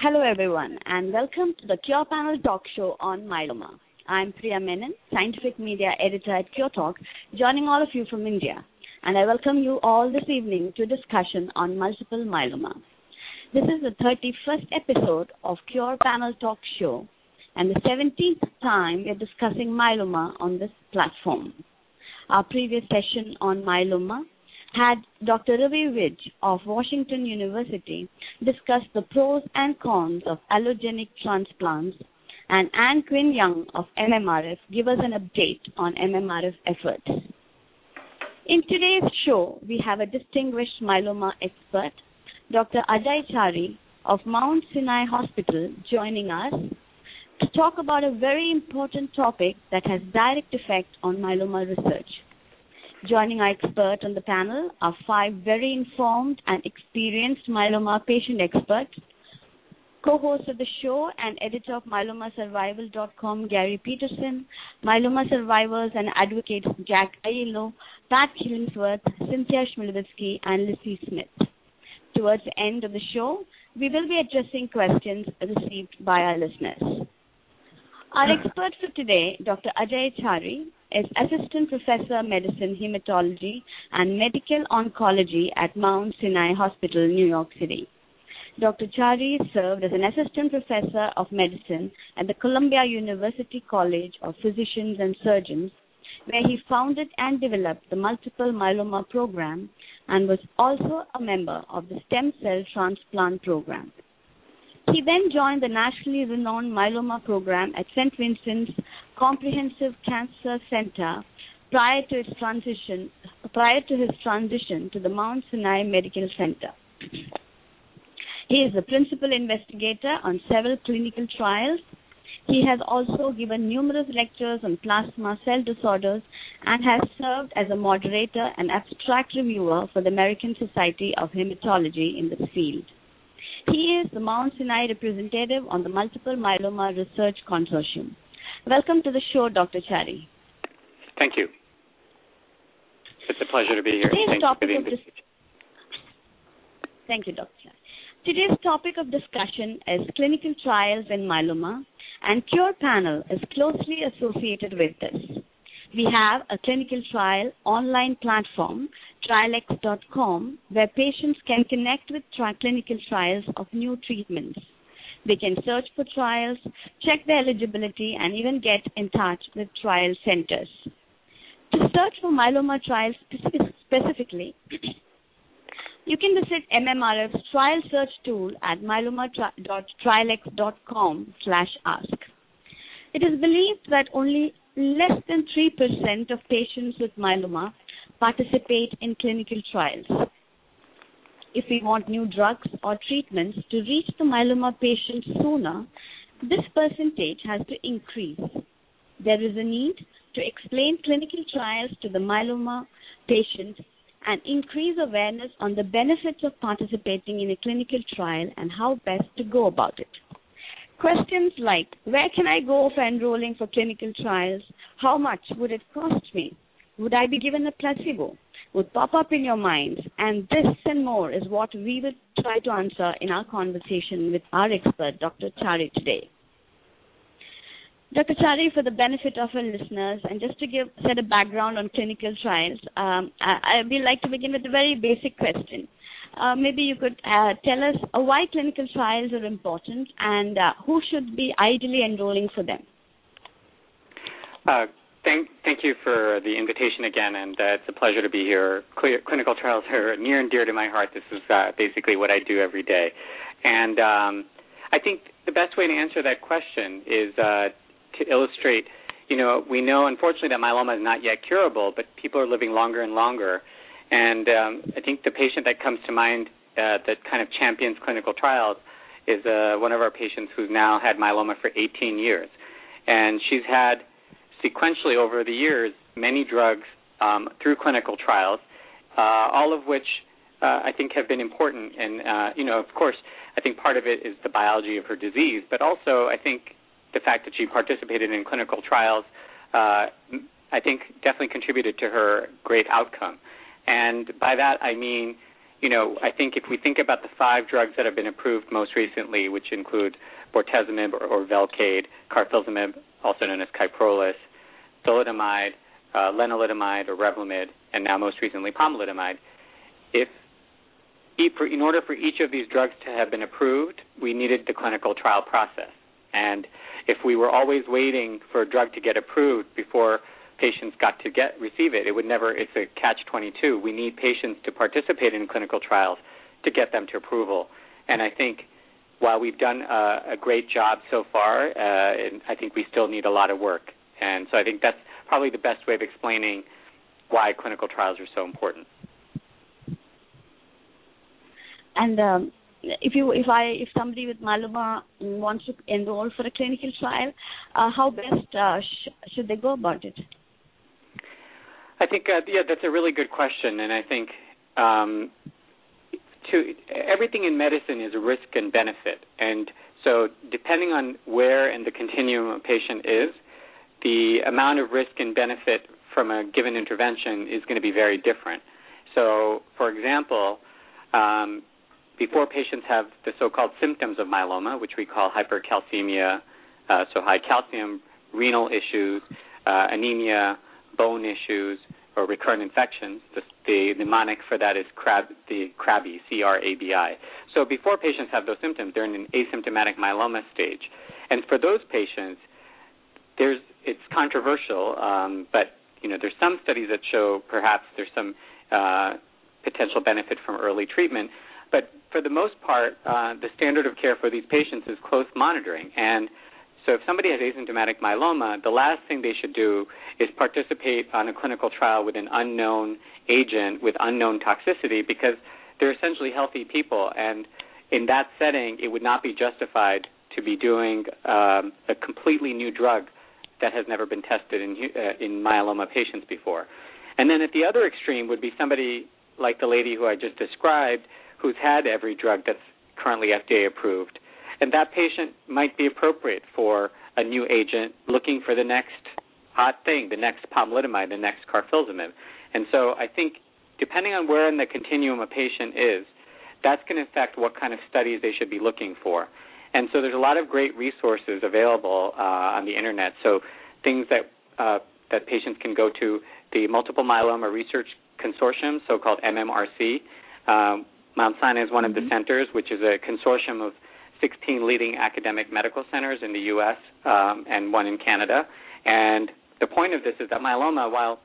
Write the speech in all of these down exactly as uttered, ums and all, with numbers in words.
Hello everyone and welcome to the Cure Panel Talk Show on myeloma. I'm Priya Menon, Scientific Media Editor at Cure Talk, joining all of you from India. And I welcome you all this evening to a discussion on multiple myeloma. This is the thirty-first episode of Cure Panel Talk Show and the seventeenth time we are discussing myeloma on this platform. Our previous session on myeloma had Doctor Ravi Vij of Washington University discuss the pros and cons of allogenic transplants, and Anne Quinn Young of M M R F give us an update on M M R F efforts. In today's show, we have a distinguished myeloma expert, Doctor Ajay Chari of Mount Sinai Hospital, joining us to talk about a very important topic that has direct effect on myeloma research. Joining our expert on the panel are five very informed and experienced myeloma patient experts. Co-host of the show and editor of myeloma survival dot com, Gary Peterson, myeloma survivors and advocates Jack Aiello, Pat Killingsworth, Cynthia Schmilewitsky, and Lissy Smith. Towards the end of the show, we will be addressing questions received by our listeners. Our expert for today, Doctor Ajay Chari, is Assistant Professor of Medicine, Hematology, and Medical Oncology at Mount Sinai Hospital, New York City. Doctor Chari served as an Assistant Professor of Medicine at the Columbia University College of Physicians and Surgeons, where he founded and developed the Multiple Myeloma Program and was also a member of the Stem Cell Transplant Program. He then joined the nationally renowned myeloma program at Saint Vincent's Comprehensive Cancer Center prior to his transition prior to his transition to the Mount Sinai Medical Center. He is the principal investigator on several clinical trials. He has also given numerous lectures on plasma cell disorders and has served as a moderator and abstract reviewer for the American Society of Hematology in this field. He is the Mount Sinai representative on the Multiple Myeloma Research Consortium. Welcome to the show, Doctor Chari. Thank you. It's a pleasure to be here. Today's Thank topic you of dis- Thank you, Doctor Chari. Today's topic of discussion is clinical trials in myeloma, and Cure Panel is closely associated with this. We have a clinical trial online platform, trialex dot com, where patients can connect with tri- clinical trials of new treatments. They can search for trials, check their eligibility, and even get in touch with trial centers. To search for myeloma trials specific- specifically, you can visit M M R F's trial search tool at myeloma dot trialex dot com slash ask. It is believed that only less than three percent of patients with myeloma participate in clinical trials. If we want new drugs or treatments to reach the myeloma patients sooner, this percentage has to increase. There is a need to explain clinical trials to the myeloma patients and increase awareness on the benefits of participating in a clinical trial and how best to go about it. Questions like, where can I go for enrolling for clinical trials? How much would it cost me? Would I be given a placebo? Would pop up in your minds. And this and more is what we will try to answer in our conversation with our expert, Doctor Chari, today. Doctor Chari, for the benefit of our listeners, and just to give set a background on clinical trials, um, I, I would like to begin with a very basic question. Uh, maybe you could uh, tell us uh, why clinical trials are important and uh, who should be ideally enrolling for them. Uh, thank, thank you for the invitation again, and uh, it's a pleasure to be here. Cl- clinical trials are near and dear to my heart. This is uh, basically what I do every day. And um, I think the best way to answer that question is uh, to illustrate, you know, we know unfortunately that myeloma is not yet curable, but people are living longer and longer. And um, I think the patient that comes to mind uh, that kind of champions clinical trials is uh, one of our patients who's now had myeloma for eighteen years. And she's had sequentially over the years many drugs um, through clinical trials, uh, all of which uh, I think have been important. And, uh, you know, of course, I think part of it is the biology of her disease, but also I think the fact that she participated in clinical trials uh, I think definitely contributed to her great outcome. And by that I mean, you know, I think if we think about the five drugs that have been approved most recently, which include bortezomib or, or Velcade, carfilzomib, also known as Kyprolis, thalidomide, uh, lenalidomide or Revlimid, and now most recently pomalidomide, if in order for each of these drugs to have been approved, we needed the clinical trial process. And if we were always waiting for a drug to get approved before patients got to get receive it, it would never, it's a catch twenty-two. We need patients to participate in clinical trials to get them to approval. And I think while we've done a, a great job so far, uh, and I think we still need a lot of work. And so I think that's probably the best way of explaining why clinical trials are so important. And um, if you, if I, if somebody with myeloma wants to enroll for a clinical trial, uh, how best uh, sh- should they go about it? I think, uh, yeah, that's a really good question, and I think um, to everything in medicine is a risk and benefit, and so depending on where in the continuum a patient is, the amount of risk and benefit from a given intervention is going to be very different. So, for example, um, before patients have the so-called symptoms of myeloma, which we call hypercalcemia, uh, so high calcium, renal issues, uh, anemia, bone issues, or recurrent infections. The, the mnemonic for that is crab, the CRABI, C R A B I. So before patients have those symptoms, they're in an asymptomatic myeloma stage. And for those patients, there's it's controversial, um, but you know there's some studies that show perhaps there's some uh, potential benefit from early treatment. But for the most part, uh, the standard of care for these patients is close monitoring. And so if somebody has asymptomatic myeloma, the last thing they should do is participate on a clinical trial with an unknown agent with unknown toxicity, because they're essentially healthy people. And in that setting, it would not be justified to be doing um, a completely new drug that has never been tested in, uh, in myeloma patients before. And then at the other extreme would be somebody like the lady who I just described, who's had every drug that's currently F D A approved. And that patient might be appropriate for a new agent looking for the next hot thing, the next pomalidomide, the next carfilzomib. And so I think depending on where in the continuum a patient is, that's going to affect what kind of studies they should be looking for. And so there's a lot of great resources available uh, on the Internet. So things that uh, that patients can go to, the Multiple Myeloma Research Consortium, so-called M M R C. Um, Mount Sinai is one of the centers, which is a consortium of sixteen leading academic medical centers in the U S um, and one in Canada. And the point of this is that myeloma, while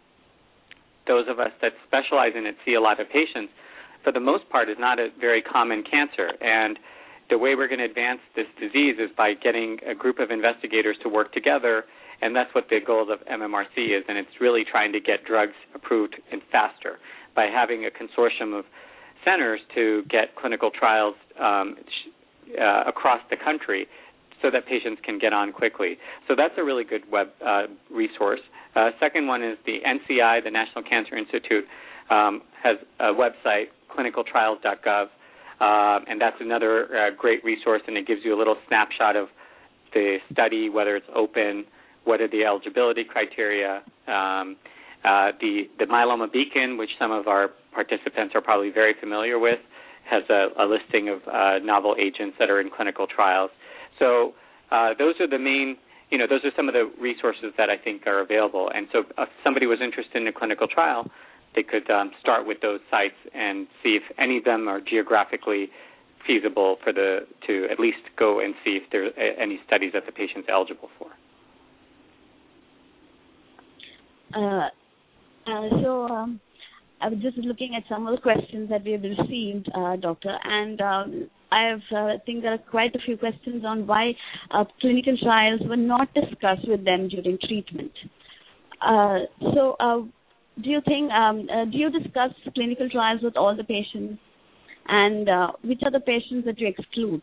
those of us that specialize in it see a lot of patients, for the most part is not a very common cancer. And the way we're going to advance this disease is by getting a group of investigators to work together, and that's what the goals of M M R C is, and it's really trying to get drugs approved and faster by having a consortium of centers to get clinical trials um, uh, across the country so that patients can get on quickly. So that's a really good web uh, resource. Uh, second one is the N C I, the National Cancer Institute, um, has a website, clinical trials dot gov, uh, and that's another uh, great resource, and it gives you a little snapshot of the study, whether it's open, what are the eligibility criteria. Um, uh, the, the Myeloma Beacon, which some of our participants are probably very familiar with, has a, a listing of uh, novel agents that are in clinical trials. So uh, those are the main, you know, those are some of the resources that I think are available. And so if somebody was interested in a clinical trial, they could um, start with those sites and see if any of them are geographically feasible for the to at least go and see if there are any studies that the patient's eligible for. Uh, uh, so um, I was just looking at some of the questions that we have received, uh, Doctor, and um, I have, uh, think there are quite a few questions on why uh, clinical trials were not discussed with them during treatment. Uh, so uh, do you think, um, uh, do you discuss clinical trials with all the patients, and uh, which are the patients that you exclude?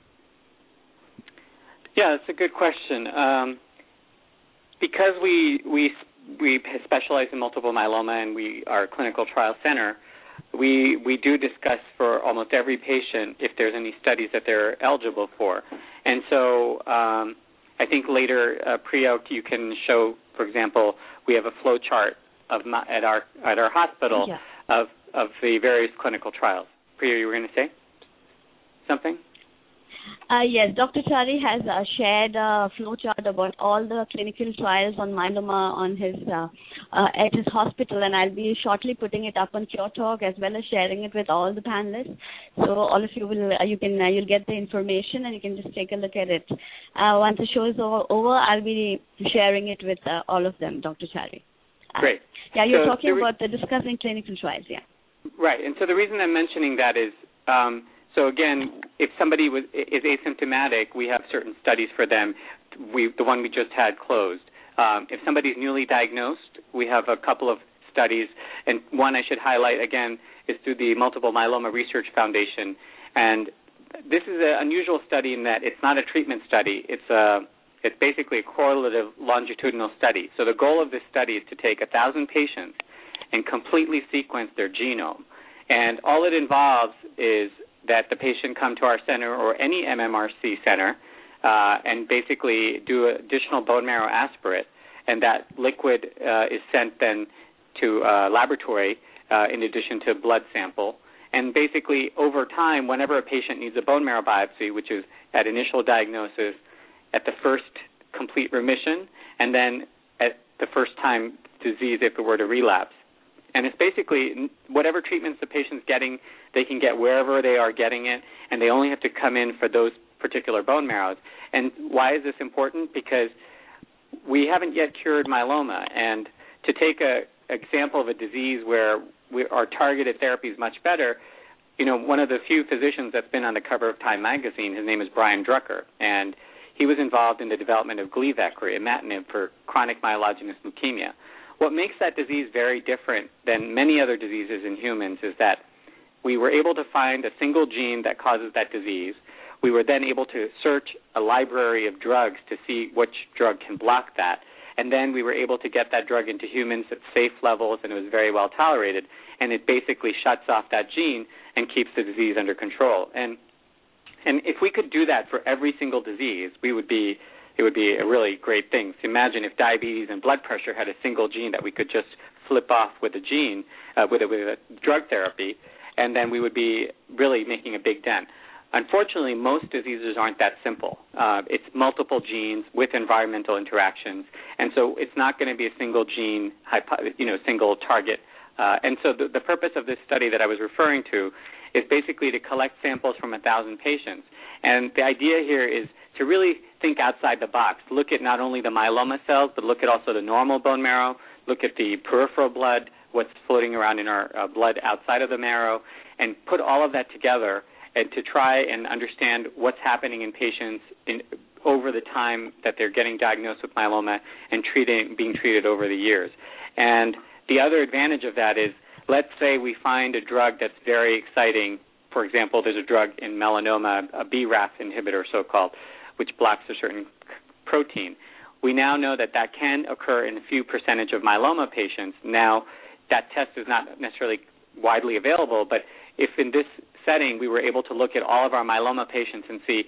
Yeah, that's a good question. Um, because we we we specialize in multiple myeloma and we are a clinical trial center, we we do discuss for almost every patient if there's any studies that they're eligible for. And so um, I think later, uh, Priya, you can show, for example, we have a flow chart of my, at our at our hospital yeah. of of the various clinical trials. Priya, you were going to say something? Uh, yes, Doctor Chari has uh, shared a flowchart about all the clinical trials on myeloma on his uh, uh, at his hospital, and I'll be shortly putting it up on Cure Talk as well as sharing it with all the panelists. So all of you will uh, you can uh, you'll get the information and you can just take a look at it. Uh, once the show is over, over I'll be sharing it with uh, all of them, Doctor Chari. Uh, Great. Yeah, you're so talking the re- about the discussing clinical trials. Yeah. Right, and so the reason I'm mentioning that is. Um, So again, if somebody was, is asymptomatic, we have certain studies for them. We, the one we just had closed. Um, if somebody's newly diagnosed, we have a couple of studies, and one I should highlight again is through the Multiple Myeloma Research Foundation. And this is an unusual study in that it's not a treatment study. It's a, it's basically a correlative longitudinal study. So the goal of this study is to take one thousand patients and completely sequence their genome. And all it involves is that the patient come to our center or any M M R C center uh, and basically do an additional bone marrow aspirate, and that liquid uh, is sent then to a laboratory uh, in addition to a blood sample. And basically over time, whenever a patient needs a bone marrow biopsy, which is at initial diagnosis, at the first complete remission, and then at the first time disease if it were to relapse. And it's basically whatever treatments the patient's getting, they can get wherever they are getting it, and they only have to come in for those particular bone marrows. And why is this important? Because we haven't yet cured myeloma, and to take an example of a disease where we, our targeted therapy is much better, you know, one of the few physicians that's been on the cover of Time magazine, his name is Brian Drucker, and he was involved in the development of Gleevec, or imatinib, for chronic myelogenous leukemia. What makes that disease very different than many other diseases in humans is that we were able to find a single gene that causes that disease. We were then able to search a library of drugs to see which drug can block that. And then we were able to get that drug into humans at safe levels, and it was very well tolerated. And it basically shuts off that gene and keeps the disease under control. And and if we could do that for every single disease, we would be it would be a really great thing. So imagine if diabetes and blood pressure had a single gene that we could just flip off with a gene, uh, with, a, with a drug therapy, and then we would be really making a big dent. Unfortunately, most diseases aren't that simple. Uh, it's multiple genes with environmental interactions, and so it's not going to be a single gene, you know, single target. Uh, and so the, the purpose of this study that I was referring to is basically to collect samples from one thousand patients. And the idea here is to really think outside the box, look at not only the myeloma cells, but look at also the normal bone marrow, look at the peripheral blood, what's floating around in our uh, blood outside of the marrow, and put all of that together and to try and understand what's happening in patients in, over the time that they're getting diagnosed with myeloma and treating, being treated over the years. And the other advantage of that is, let's say we find a drug that's very exciting. For example, there's a drug in melanoma, a B RAF inhibitor, so-called, which blocks a certain protein. We now know that that can occur in a few percentage of myeloma patients. Now, that test is not necessarily widely available, but if in this setting we were able to look at all of our myeloma patients and see,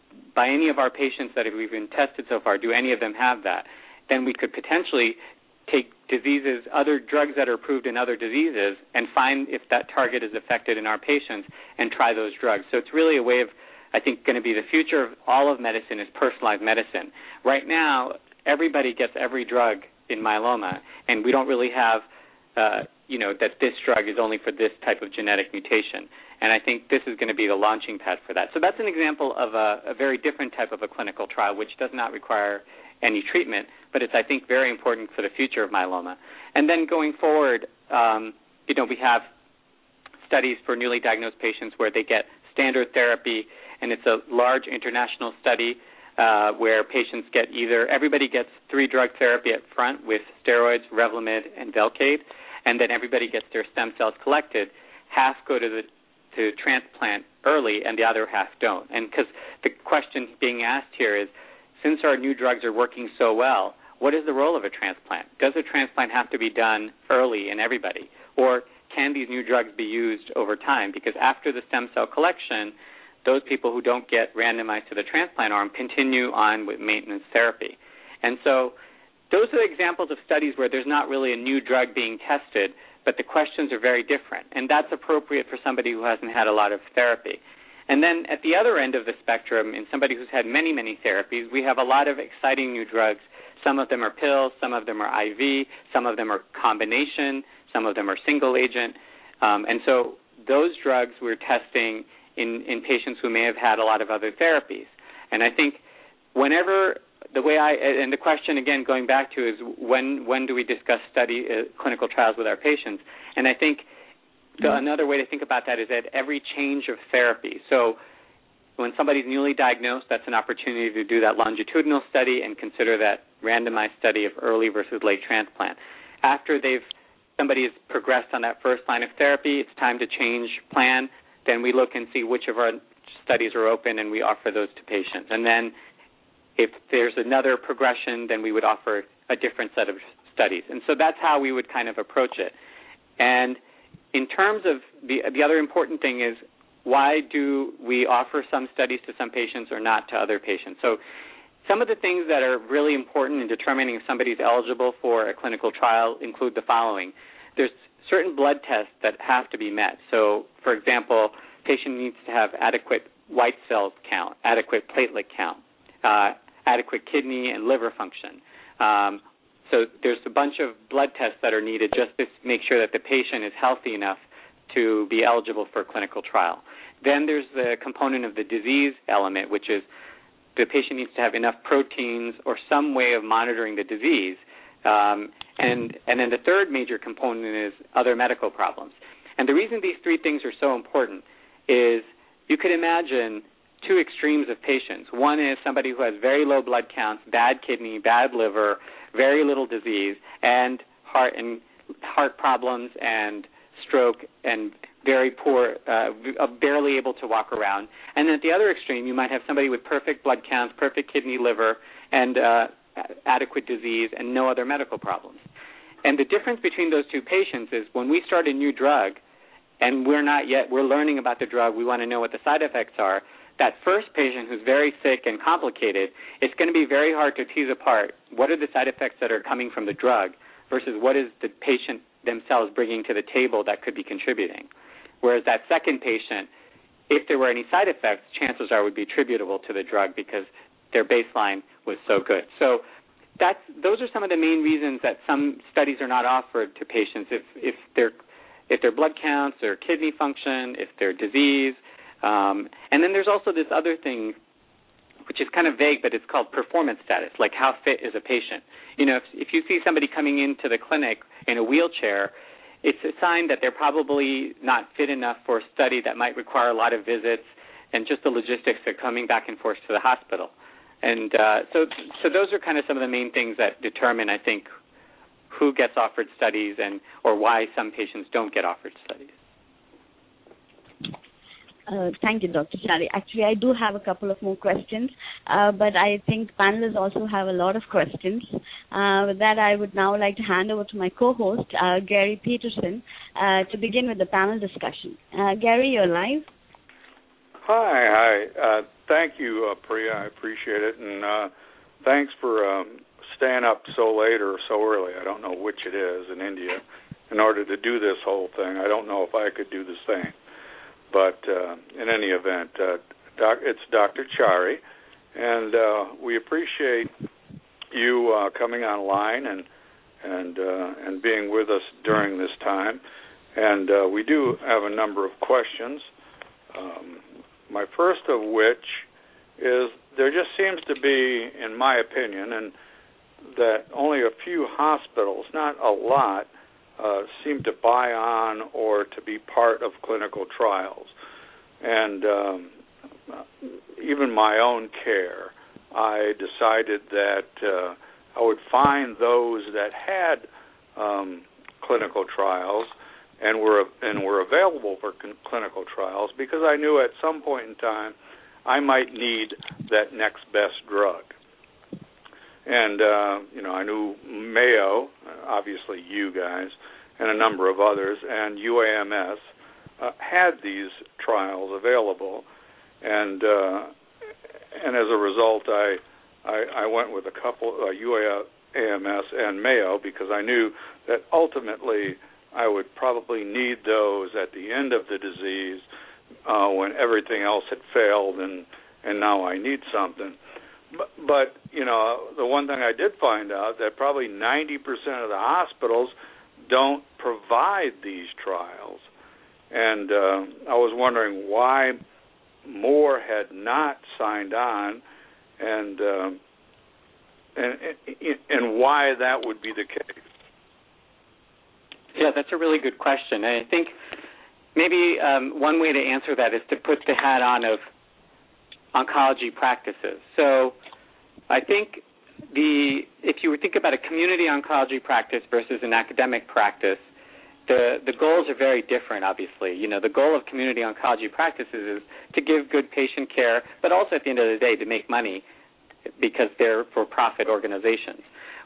by any of our patients that we've been tested so far, do any of them have that, then we could potentially take diseases, other drugs that are approved in other diseases, and find if that target is affected in our patients and try those drugs. So it's really a way of, I think, going to be the future of all of medicine is personalized medicine. Right now, everybody gets every drug in myeloma, and we don't really have, uh, you know, that this drug is only for this type of genetic mutation. And I think this is going to be the launching pad for that. So that's an example of a, a very different type of a clinical trial, which does not require any treatment, but it's, I think, very important for the future of myeloma. And then going forward, um, you know, we have studies for newly diagnosed patients where they get standard therapy, and it's a large international study uh, where patients get either, everybody gets three drug therapy up front with steroids, Revlimid, and Velcade, and then everybody gets their stem cells collected. Half go to the to transplant early, and the other half don't. And because the question being asked here is, since our new drugs are working so well, what is the role of a transplant? Does a transplant have to be done early in everybody? Or can these new drugs be used over time? Because after the stem cell collection, those people who don't get randomized to the transplant arm continue on with maintenance therapy. And so those are examples of studies where there's not really a new drug being tested, but the questions are very different, and that's appropriate for somebody who hasn't had a lot of therapy. And then at the other end of the spectrum, in somebody who's had many, many therapies, we have a lot of exciting new drugs. Some of them are pills, some of them are I V, some of them are combination, some of them are single agent. Um, and so those drugs we're testing in, in patients who may have had a lot of other therapies. And I think whenever the way I, and the question again going back to is when when do we discuss study uh, clinical trials with our patients? And I think the, another way to think about that is at every change of therapy. So when somebody's newly diagnosed, that's an opportunity to do that longitudinal study and consider that randomized study of early versus late transplant. After they've somebody has progressed on that first line of therapy, it's time to change plan. Then we look and see which of our studies are open, and we offer those to patients. And then if there's another progression, then we would offer a different set of studies. And so that's how we would kind of approach it. And in terms of the the other important thing is why do we offer some studies to some patients or not to other patients? So some of the things that are really important in determining if somebody's eligible for a clinical trial include the following. There's certain blood tests that have to be met. So, for example, patient needs to have adequate white cell count, adequate platelet count, uh, adequate kidney and liver function. Um, so there's a bunch of blood tests that are needed just to make sure that the patient is healthy enough to be eligible for a clinical trial. Then there's the component of the disease element, which is the patient needs to have enough proteins or some way of monitoring the disease. Um, and, and then the third major component is other medical problems. And the reason these three things are so important is you could imagine two extremes of patients. One is somebody who has very low blood counts, bad kidney, bad liver, very little disease, and heart and heart problems and stroke and very poor, uh, barely able to walk around. And then at the other extreme, you might have somebody with perfect blood counts, perfect kidney, liver, and uh, adequate disease and no other medical problems. And the difference between those two patients is when we start a new drug and we're not yet, we're learning about the drug, we want to know what the side effects are, that first patient who's very sick and complicated, it's going to be very hard to tease apart what are the side effects that are coming from the drug versus what is the patient themselves bringing to the table that could be contributing. Whereas that second patient, if there were any side effects, chances are would be attributable to the drug because their baseline was so good. So that's, those are some of the main reasons that some studies are not offered to patients if, if, their, if their blood counts, their kidney function, if their disease. Um, and then there's also this other thing, which is kind of vague, but it's called performance status, like how fit is a patient. You know, if, if you see somebody coming into the clinic in a wheelchair, it's a sign that they're probably not fit enough for a study that might require a lot of visits and just the logistics of coming back and forth to the hospital. And uh, so, so those are kind of some of the main things that determine, I think, who gets offered studies and or why some patients don't get offered studies. Uh, thank you, Doctor Chari. Actually, I do have a couple of more questions, uh, but I think panelists also have a lot of questions. Uh, with that, I would now like to hand over to my co-host, uh, Gary Peterson, uh, to begin with the panel discussion. Uh, Gary, you're live. Hi, hi. Uh, thank you, uh, Priya. I appreciate it, and uh, thanks for um, staying up so late or so early. I don't know which it is in India in order to do this whole thing. I don't know if I could do the same. But uh, in any event, uh, doc, it's Doctor Chari, and uh, we appreciate you uh, coming online and and uh, and being with us during this time. And uh, we do have a number of questions. Um, my first of which is there just seems to be, in my opinion, and that only a few hospitals, not a lot, Uh, seem to buy on or to be part of clinical trials. And um, even my own care, I decided that uh, I would find those that had um, clinical trials and were and were available for con- clinical trials because I knew at some point in time I might need that next best drug. And, uh, you know, I knew Mayo, obviously you guys, and a number of others, and U A M S uh, had these trials available. And uh, and as a result, I, I, I went with a couple, uh, U A M S and Mayo, because I knew that ultimately I would probably need those at the end of the disease uh, when everything else had failed, and and now I need something. But, but you know, the one thing I did find out that probably ninety percent of the hospitals don't provide these trials, and uh, I was wondering why more had not signed on, and uh, and and why that would be the case. Yeah, that's a really good question. And I think maybe um, one way to answer that is to put the hat on of oncology practices. So I think the if you think about a community oncology practice versus an academic practice, the the goals are very different, obviously. You know, the goal of community oncology practices is to give good patient care, but also at the end of the day to make money because they're for-profit organizations.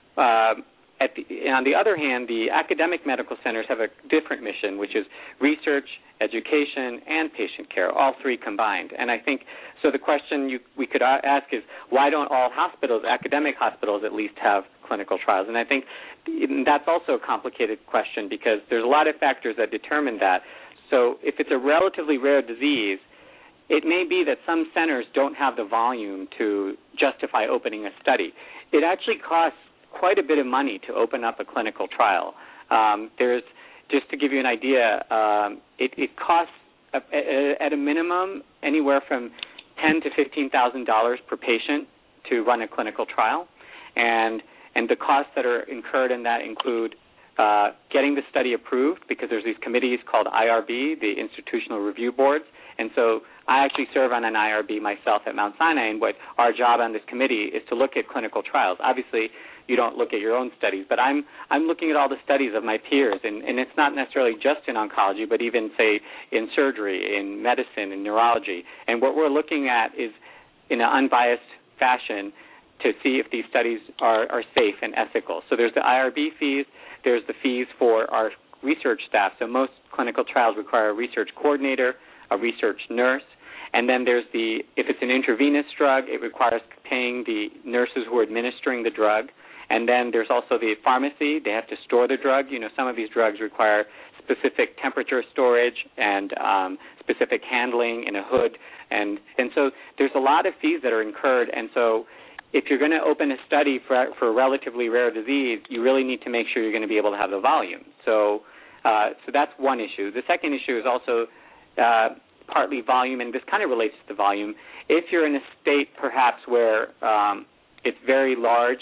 Um, At the, on the other hand, the academic medical centers have a different mission, which is research, education, and patient care, all three combined. And I think, so the question you, we could ask is, why don't all hospitals, academic hospitals at least, have clinical trials? And I think that's also a complicated question because there's a lot of factors that determine that. So if it's a relatively rare disease, it may be that some centers don't have the volume to justify opening a study. It actually costs quite a bit of money to open up a clinical trial. Um, there's, just to give you an idea, um, it, it costs a, a, at a minimum anywhere from ten to fifteen thousand dollars per patient to run a clinical trial, and and the costs that are incurred in that include uh, getting the study approved because there's these committees called I R B, the Institutional Review Boards, and so I actually serve on an I R B myself at Mount Sinai, and what our job on this committee is to look at clinical trials. Obviously, you don't look at your own studies, but I'm I'm looking at all the studies of my peers, and, and it's not necessarily just in oncology, but even, say, in surgery, in medicine, in neurology. And what we're looking at is, in an unbiased fashion, to see if these studies are, are safe and ethical. So there's the I R B fees, there's the fees for our research staff. So most clinical trials require a research coordinator, a research nurse, and then there's the, if it's an intravenous drug, it requires paying the nurses who are administering the drug. And then there's also the pharmacy. They have to store the drug. You know, some of these drugs require specific temperature storage and um, specific handling in a hood. And, and so there's a lot of fees that are incurred. And so if you're going to open a study for, for a relatively rare disease, you really need to make sure you're going to be able to have the volume. So, uh, so that's one issue. The second issue is also uh, partly volume, and this kind of relates to the volume. If you're in a state perhaps where um, it's very large,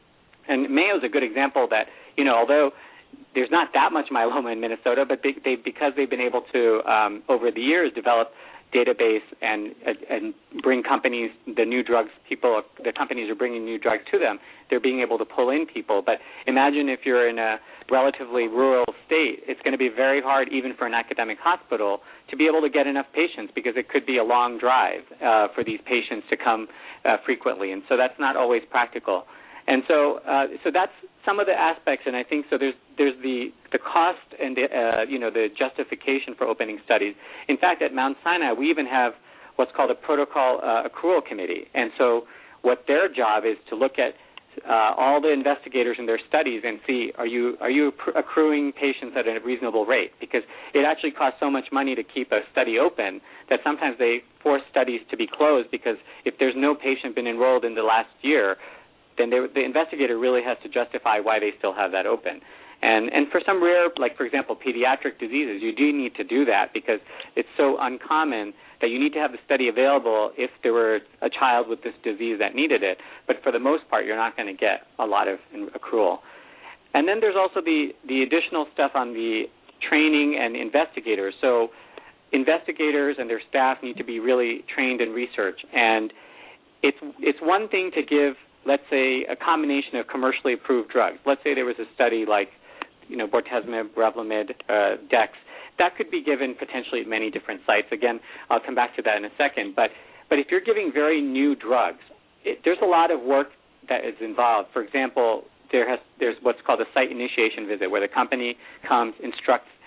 and Mayo is a good example that, you know, although there's not that much myeloma in Minnesota, but they, they, because they've been able to, um, over the years, develop database and and bring companies, the new drugs, people, the companies are bringing new drugs to them, they're being able to pull in people. But imagine if you're in a relatively rural state, it's going to be very hard, even for an academic hospital, to be able to get enough patients because it could be a long drive uh, for these patients to come uh, frequently. And so that's not always practical. And so, uh, so that's some of the aspects, and I think so. There's there's the the cost and the, uh, you know the justification for opening studies. In fact, at Mount Sinai, we even have what's called a protocol uh, accrual committee, and so what their job is to look at uh, all the investigators in their studies and see are you are you accruing patients at a reasonable rate, because it actually costs so much money to keep a study open that sometimes they force studies to be closed because if there's no patient been enrolled in the last year, then they, the investigator really has to justify why they still have that open. And and for some rare, like, for example, pediatric diseases, you do need to do that because it's so uncommon that you need to have the study available if there were a child with this disease that needed it. But for the most part, you're not going to get a lot of accrual. And then there's also the, the additional stuff on the training and investigators. So investigators and their staff need to be really trained in research. And it's it's one thing to give, let's say, a combination of commercially approved drugs. Let's say there was a study like, you know, bortezomib, Revlimid, uh, Dex. That could be given potentially at many different sites. Again, I'll come back to that in a second. But but if you're giving very new drugs, it, there's a lot of work that is involved. For example, there has there's what's called a site initiation visit, where the company comes, instructs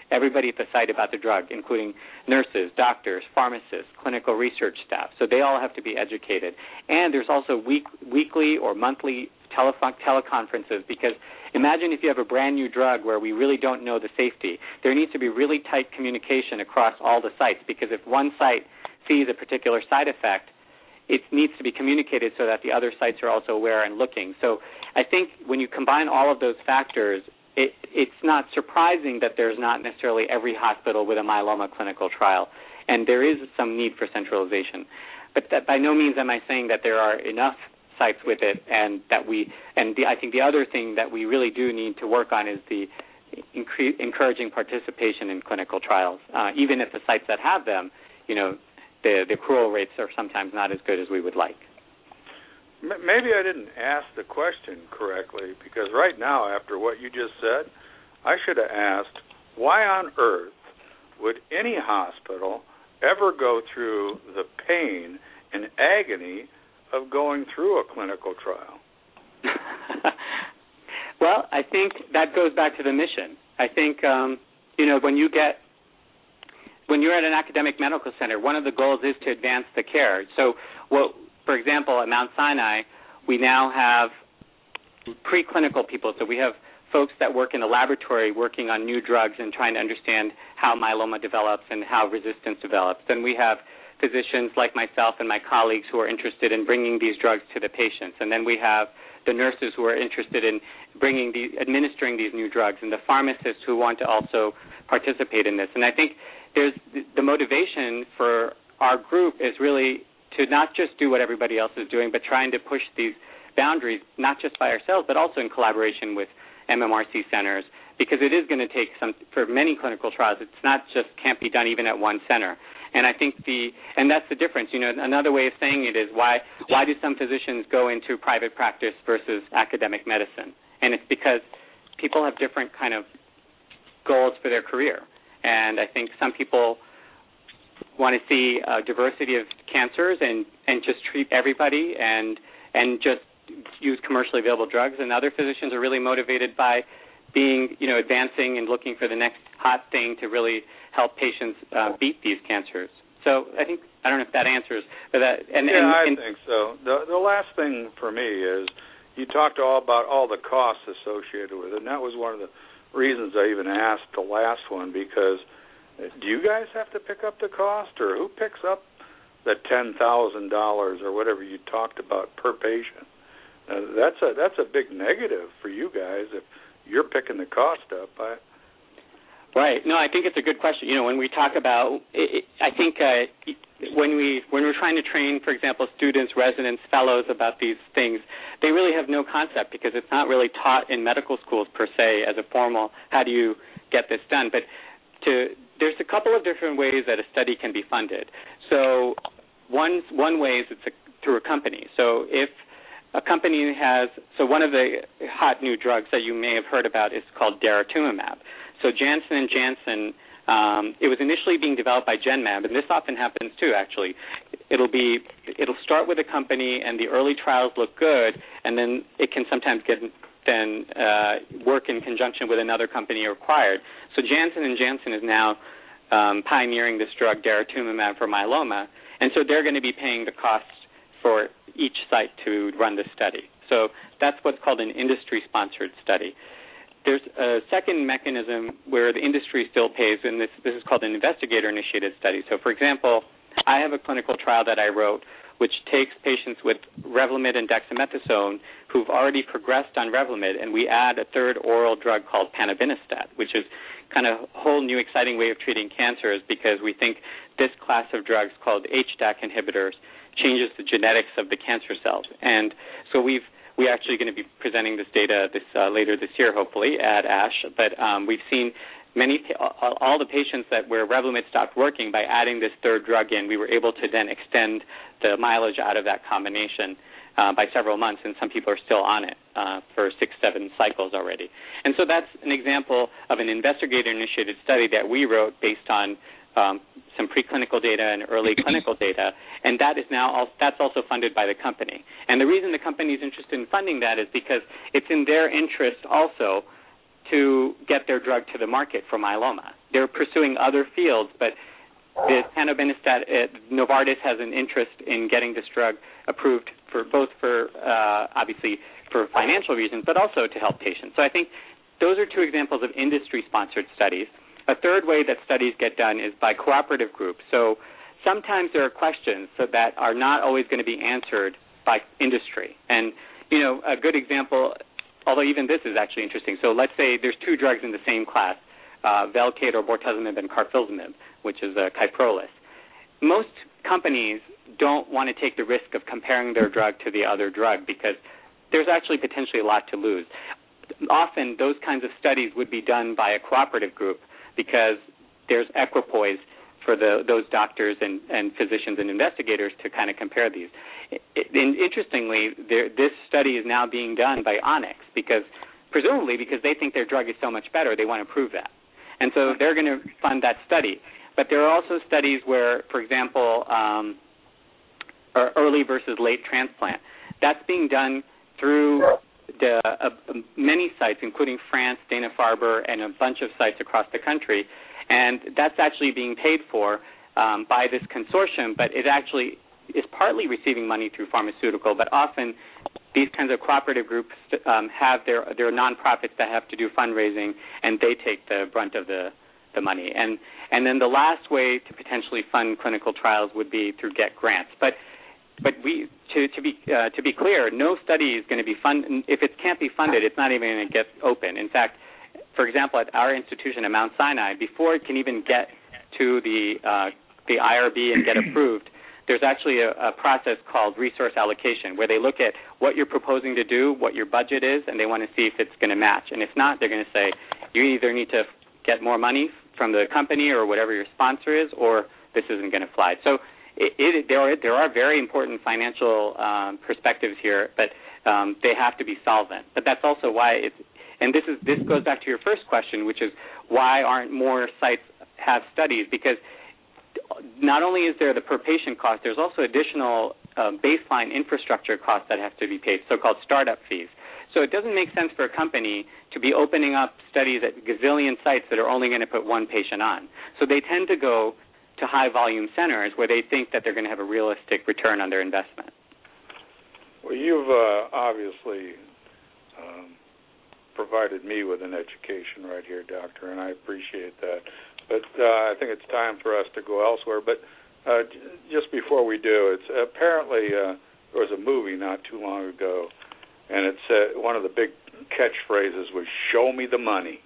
everybody at the site about the drug, including nurses, doctors, pharmacists, clinical research staff. So they all have to be educated. And there's also week, weekly or monthly telephone, teleconferences, because imagine if you have a brand new drug where we really don't know the safety. There needs to be really tight communication across all the sites, because if one site sees a particular side effect, it needs to be communicated so that the other sites are also aware and looking. So I think when you combine all of those factors, it, it's not surprising that there's not necessarily every hospital with a myeloma clinical trial, and there is some need for centralization. But that, by no means am I saying that there are enough sites with it, and that we, and the, I think the other thing that we really do need to work on is the incre- encouraging participation in clinical trials. Uh, even at the sites that have them, you know, the, the accrual rates are sometimes not as good as we would like. Maybe I didn't ask the question correctly, because right now, after what you just said, I should have asked, why on earth would any hospital ever go through the pain and agony of going through a clinical trial? Well, I think that goes back to the mission. I think, um, you know, when you get, when you're at an academic medical center, one of the goals is to advance the care. So, what, for example, at Mount Sinai, we now have preclinical people. So we have folks that work in the laboratory working on new drugs and trying to understand how myeloma develops and how resistance develops. Then we have physicians like myself and my colleagues who are interested in bringing these drugs to the patients. And then we have the nurses who are interested in bringing the, administering these new drugs, and the pharmacists who want to also participate in this. And I think there's the motivation for our group is really to not just do what everybody else is doing, but trying to push these boundaries, not just by ourselves, but also in collaboration with M M R C centers, because it is going to take some, for many clinical trials, it's not just, can't be done even at one center. And I think the, and that's the difference. You know, another way of saying it is why, why do some physicians go into private practice versus academic medicine? And it's because people have different kind of goals for their career. And I think some people want to see a diversity of cancers and, and just treat everybody and and just use commercially available drugs. And other physicians are really motivated by being, you know, advancing and looking for the next hot thing to really help patients uh, beat these cancers. So I think, I don't know if that answers. But that, and, yeah, and, I and, think so. The, the last thing for me is you talked all about all the costs associated with it, and that was one of the reasons I even asked the last one, because do you guys have to pick up the cost, or who picks up the ten thousand dollars or whatever you talked about per patient? Uh, that's a that's a big negative for you guys if you're picking the cost up. I, Right. No, I think it's a good question. You know, when we talk about, it, I think uh, when we when we're trying to train, for example, students, residents, fellows about these things, they really have no concept, because it's not really taught in medical schools per se as a formal, how do you get this done? But to there's a couple of different ways that a study can be funded. So one one way is it's a, through a company. So if a company has, so one of the hot new drugs that you may have heard about is called daratumumab. So Janssen and Janssen, um, it was initially being developed by Genmab, and this often happens too, actually. It'll be, it'll start with a company, and the early trials look good, and then it can sometimes get then uh, work in conjunction with another company acquired. So Janssen and Janssen is now um, pioneering this drug daratumumab for myeloma, and so they're going to be paying the costs for each site to run the study. So that's what's called an industry-sponsored study. There's a second mechanism where the industry still pays, and this, this is called an investigator-initiated study. So, for example, I have a clinical trial that I wrote which takes patients with Revlimid and dexamethasone who've already progressed on Revlimid, and we add a third oral drug called panobinostat, which is kind of a whole new exciting way of treating cancers, because we think this class of drugs called H D A C inhibitors changes the genetics of the cancer cells. And so we've We're actually going to be presenting this data this uh, later this year, hopefully, at ASH. But um, we've seen many, all the patients that where Revlimid stopped working, by adding this third drug in, we were able to then extend the mileage out of that combination uh, by several months, and some people are still on it uh, for six, seven cycles already. And so that's an example of an investigator-initiated study that we wrote based on Um, some preclinical data and early clinical data, and that is now al- that's also funded by the company. And the reason the company is interested in funding that is because it's in their interest also to get their drug to the market for myeloma. they're pursuing other fields, but the tanobenostat, uh, Novartis has an interest in getting this drug approved for both for uh, obviously for financial reasons, but also to help patients. So I think those are two examples of industry-sponsored studies. A third way that studies get done is by cooperative groups. So sometimes there are questions so that are not always going to be answered by industry. And, you know, a good example, although even this is actually interesting. So let's say there's two drugs in the same class, uh, Velcade or bortezomib and carfilzomib, which is uh, Kyprolis. Most companies don't want to take the risk of comparing their drug to the other drug because there's actually potentially a lot to lose. Often those kinds of studies would be done by a cooperative group because there's equipoise for the, those doctors and, and physicians and investigators to kind of compare these. It, it, and interestingly, there, this study is now being done by Onyx because, presumably because they think their drug is so much better, they want to prove that. And so they're going to fund that study. But there are also studies where, for example, um, early versus late transplant. That's being done through the, uh, many sites, including France, Dana-Farber, and a bunch of sites across the country. And that's actually being paid for um, by this consortium, but it actually is partly receiving money through pharmaceutical, but often these kinds of cooperative groups um, have their, their nonprofits that have to do fundraising, and they take the brunt of the, the money. And, and then the last way to potentially fund clinical trials would be through get grants. But But we, to, to be uh, to be clear, no study is going to be funded. If it can't be funded, it's not even going to get open. In fact, for example, at our institution at Mount Sinai, before it can even get to the uh, the I R B and get approved, there's actually a, a process called resource allocation, where they look at what you're proposing to do, what your budget is, and they want to see if it's going to match. And if not, they're going to say you either need to get more money from the company or whatever your sponsor is, or this isn't going to fly. So. It, it, there, are, there are very important financial um, perspectives here, but um, they have to be solvent. But that's also why it's, and this is this goes back to your first question, which is why aren't more sites have studies? Because not only is there the per patient cost, there's also additional uh, baseline infrastructure costs that have to be paid, so-called startup fees. So it doesn't make sense for a company to be opening up studies at gazillion sites that are only going to put one patient on. So they tend to go to high-volume centers where they think that they're going to have a realistic return on their investment. Well, you've uh, obviously um, provided me with an education right here, Doctor, and I appreciate that. But uh, I think it's time for us to go elsewhere. But uh, j- just before we do, it's apparently uh, there was a movie not too long ago, and it said one of the big catchphrases was "Show me the money,"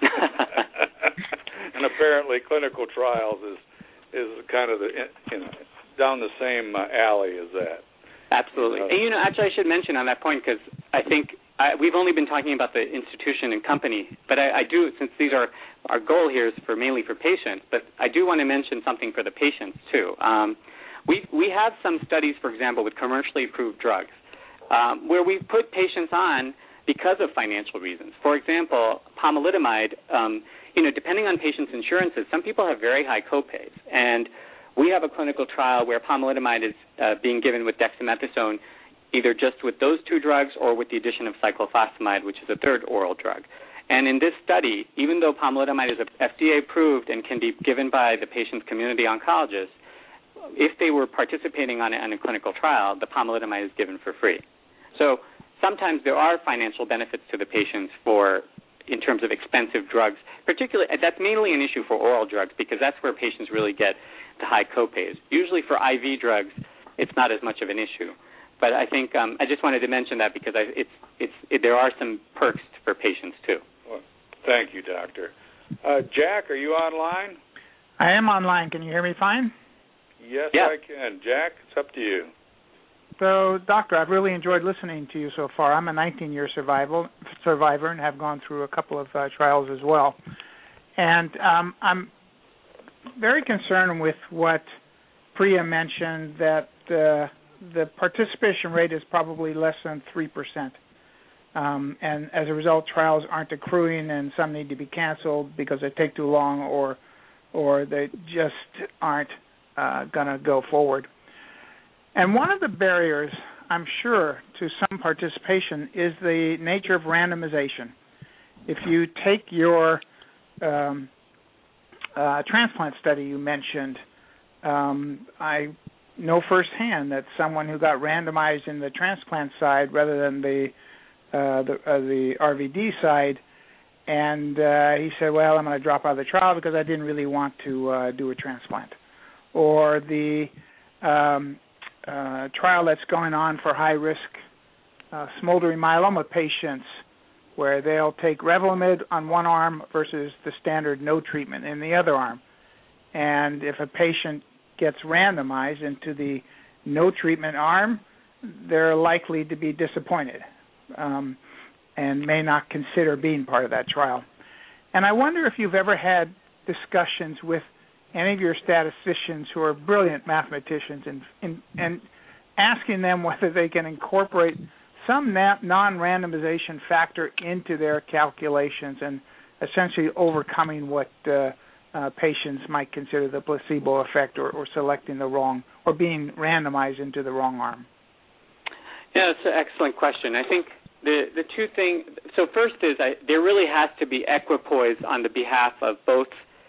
and apparently clinical trials is. is kind of the, you know, down the same uh, alley as that. Absolutely. Uh, and, you know, actually I should mention on that point, because I think I, we've only been talking about the institution and company, but I, I do, since these are, our goal here is for mainly for patients, but I do want to mention something for the patients too. Um, we, we have some studies, for example, with commercially approved drugs, um, where we put patients on because of financial reasons. For example, pomalidomide, um, you know, depending on patients' insurances, some people have very high copays. And we have a clinical trial where pomalidomide is uh, being given with dexamethasone, either just with those two drugs or with the addition of cyclophosphamide, which is a third oral drug. And in this study, even though pomalidomide is F D A approved and can be given by the patient's community oncologist, if they were participating on a, on a clinical trial, the pomalidomide is given for free. So sometimes there are financial benefits to the patients for in terms of expensive drugs, particularly, that's mainly an issue for oral drugs because that's where patients really get the high copays. Usually for I V drugs, it's not as much of an issue. But I think um, I just wanted to mention that because I, it's, it's, it, there are some perks for patients too. Well, thank you, Doctor. Uh, Jack, are you online? I am online. Can you hear me fine? Yes, yeah. I can. Jack, it's up to you. So, Doctor, I've really enjoyed listening to you so far. I'm a nineteen-year survival, survivor and have gone through a couple of uh, trials as well. And um, I'm very concerned with what Priya mentioned, that uh, the participation rate is probably less than three percent. Um, and as a result, trials aren't accruing and some need to be canceled because they take too long or, or they just aren't uh, going to go forward. And one of the barriers, I'm sure, to some participation is the nature of randomization. If you take your um, uh, transplant study you mentioned, um, I know firsthand that someone who got randomized in the transplant side rather than the uh, the, uh, the R V D side, and uh, he said, well, I'm going to drop out of the trial because I didn't really want to uh, do a transplant. Or the um, uh, trial that's going on for high-risk uh, smoldering myeloma patients, where they'll take Revlimid on one arm versus the standard no treatment in the other arm. And if a patient gets randomized into the no treatment arm, they're likely to be disappointed um, and may not consider being part of that trial. And I wonder if you've ever had discussions with any of your statisticians who are brilliant mathematicians and, and, and asking them whether they can incorporate some non-randomization factor into their calculations and essentially overcoming what uh, uh, patients might consider the placebo effect or, or selecting the wrong or being randomized into the wrong arm. Yeah, that's an excellent question. I think the, the two things, so first is I, there really has to be equipoise on the behalf of both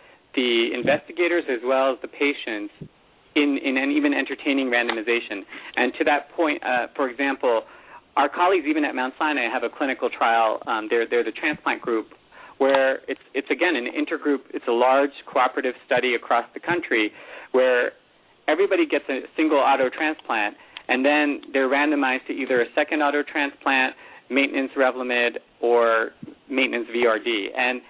the investigators as well as the patients in, in an even entertaining randomization. And to that point, uh, for example, our colleagues even at Mount Sinai have a clinical trial. Um, they're, they're the transplant group where it's, it's, again, an intergroup. It's a large cooperative study across the country where everybody gets a single auto transplant, and then they're randomized to either a second auto transplant, maintenance Revlimid, or maintenance V R D. And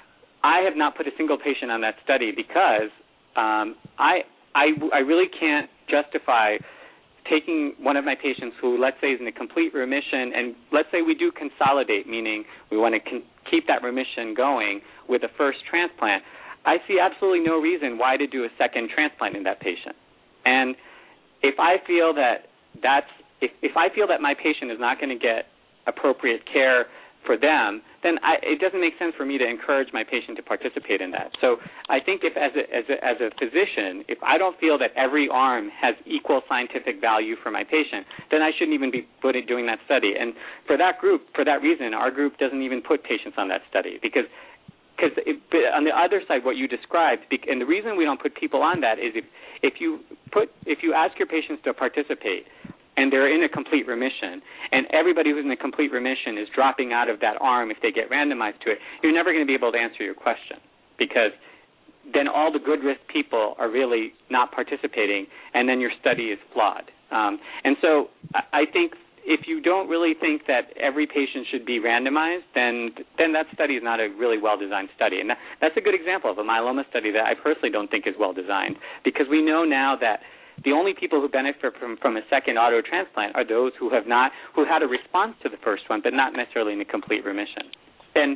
I have not put a single patient on that study because um, I, I, I really can't justify taking one of my patients who, let's say, is in a complete remission, and let's say we do consolidate, meaning we want to con- keep that remission going with a first transplant. I see absolutely no reason why to do a second transplant in that patient. And if I feel that that's if, if I feel that my patient is not going to get appropriate care for them, then I, it doesn't make sense for me to encourage my patient to participate in that. So I think if as a, as a, as a physician, if I don't feel that every arm has equal scientific value for my patient, then I shouldn't even be put it, doing that study. And for that group, for that reason, our group doesn't even put patients on that study because because on the other side, what you described, and the reason we don't put people on that is if if you put if you ask your patients to participate and they're in a complete remission, and everybody who's in a complete remission is dropping out of that arm if they get randomized to it, you're never going to be able to answer your question because then all the good risk people are really not participating, and then your study is flawed. Um, and so I think if you don't really think that every patient should be randomized, then then that study is not a really well-designed study. And that, that's a good example of a myeloma study that I personally don't think is well-designed because we know now that the only people who benefit from, from a second auto transplant are those who have not, who had a response to the first one, but not necessarily in a complete remission. And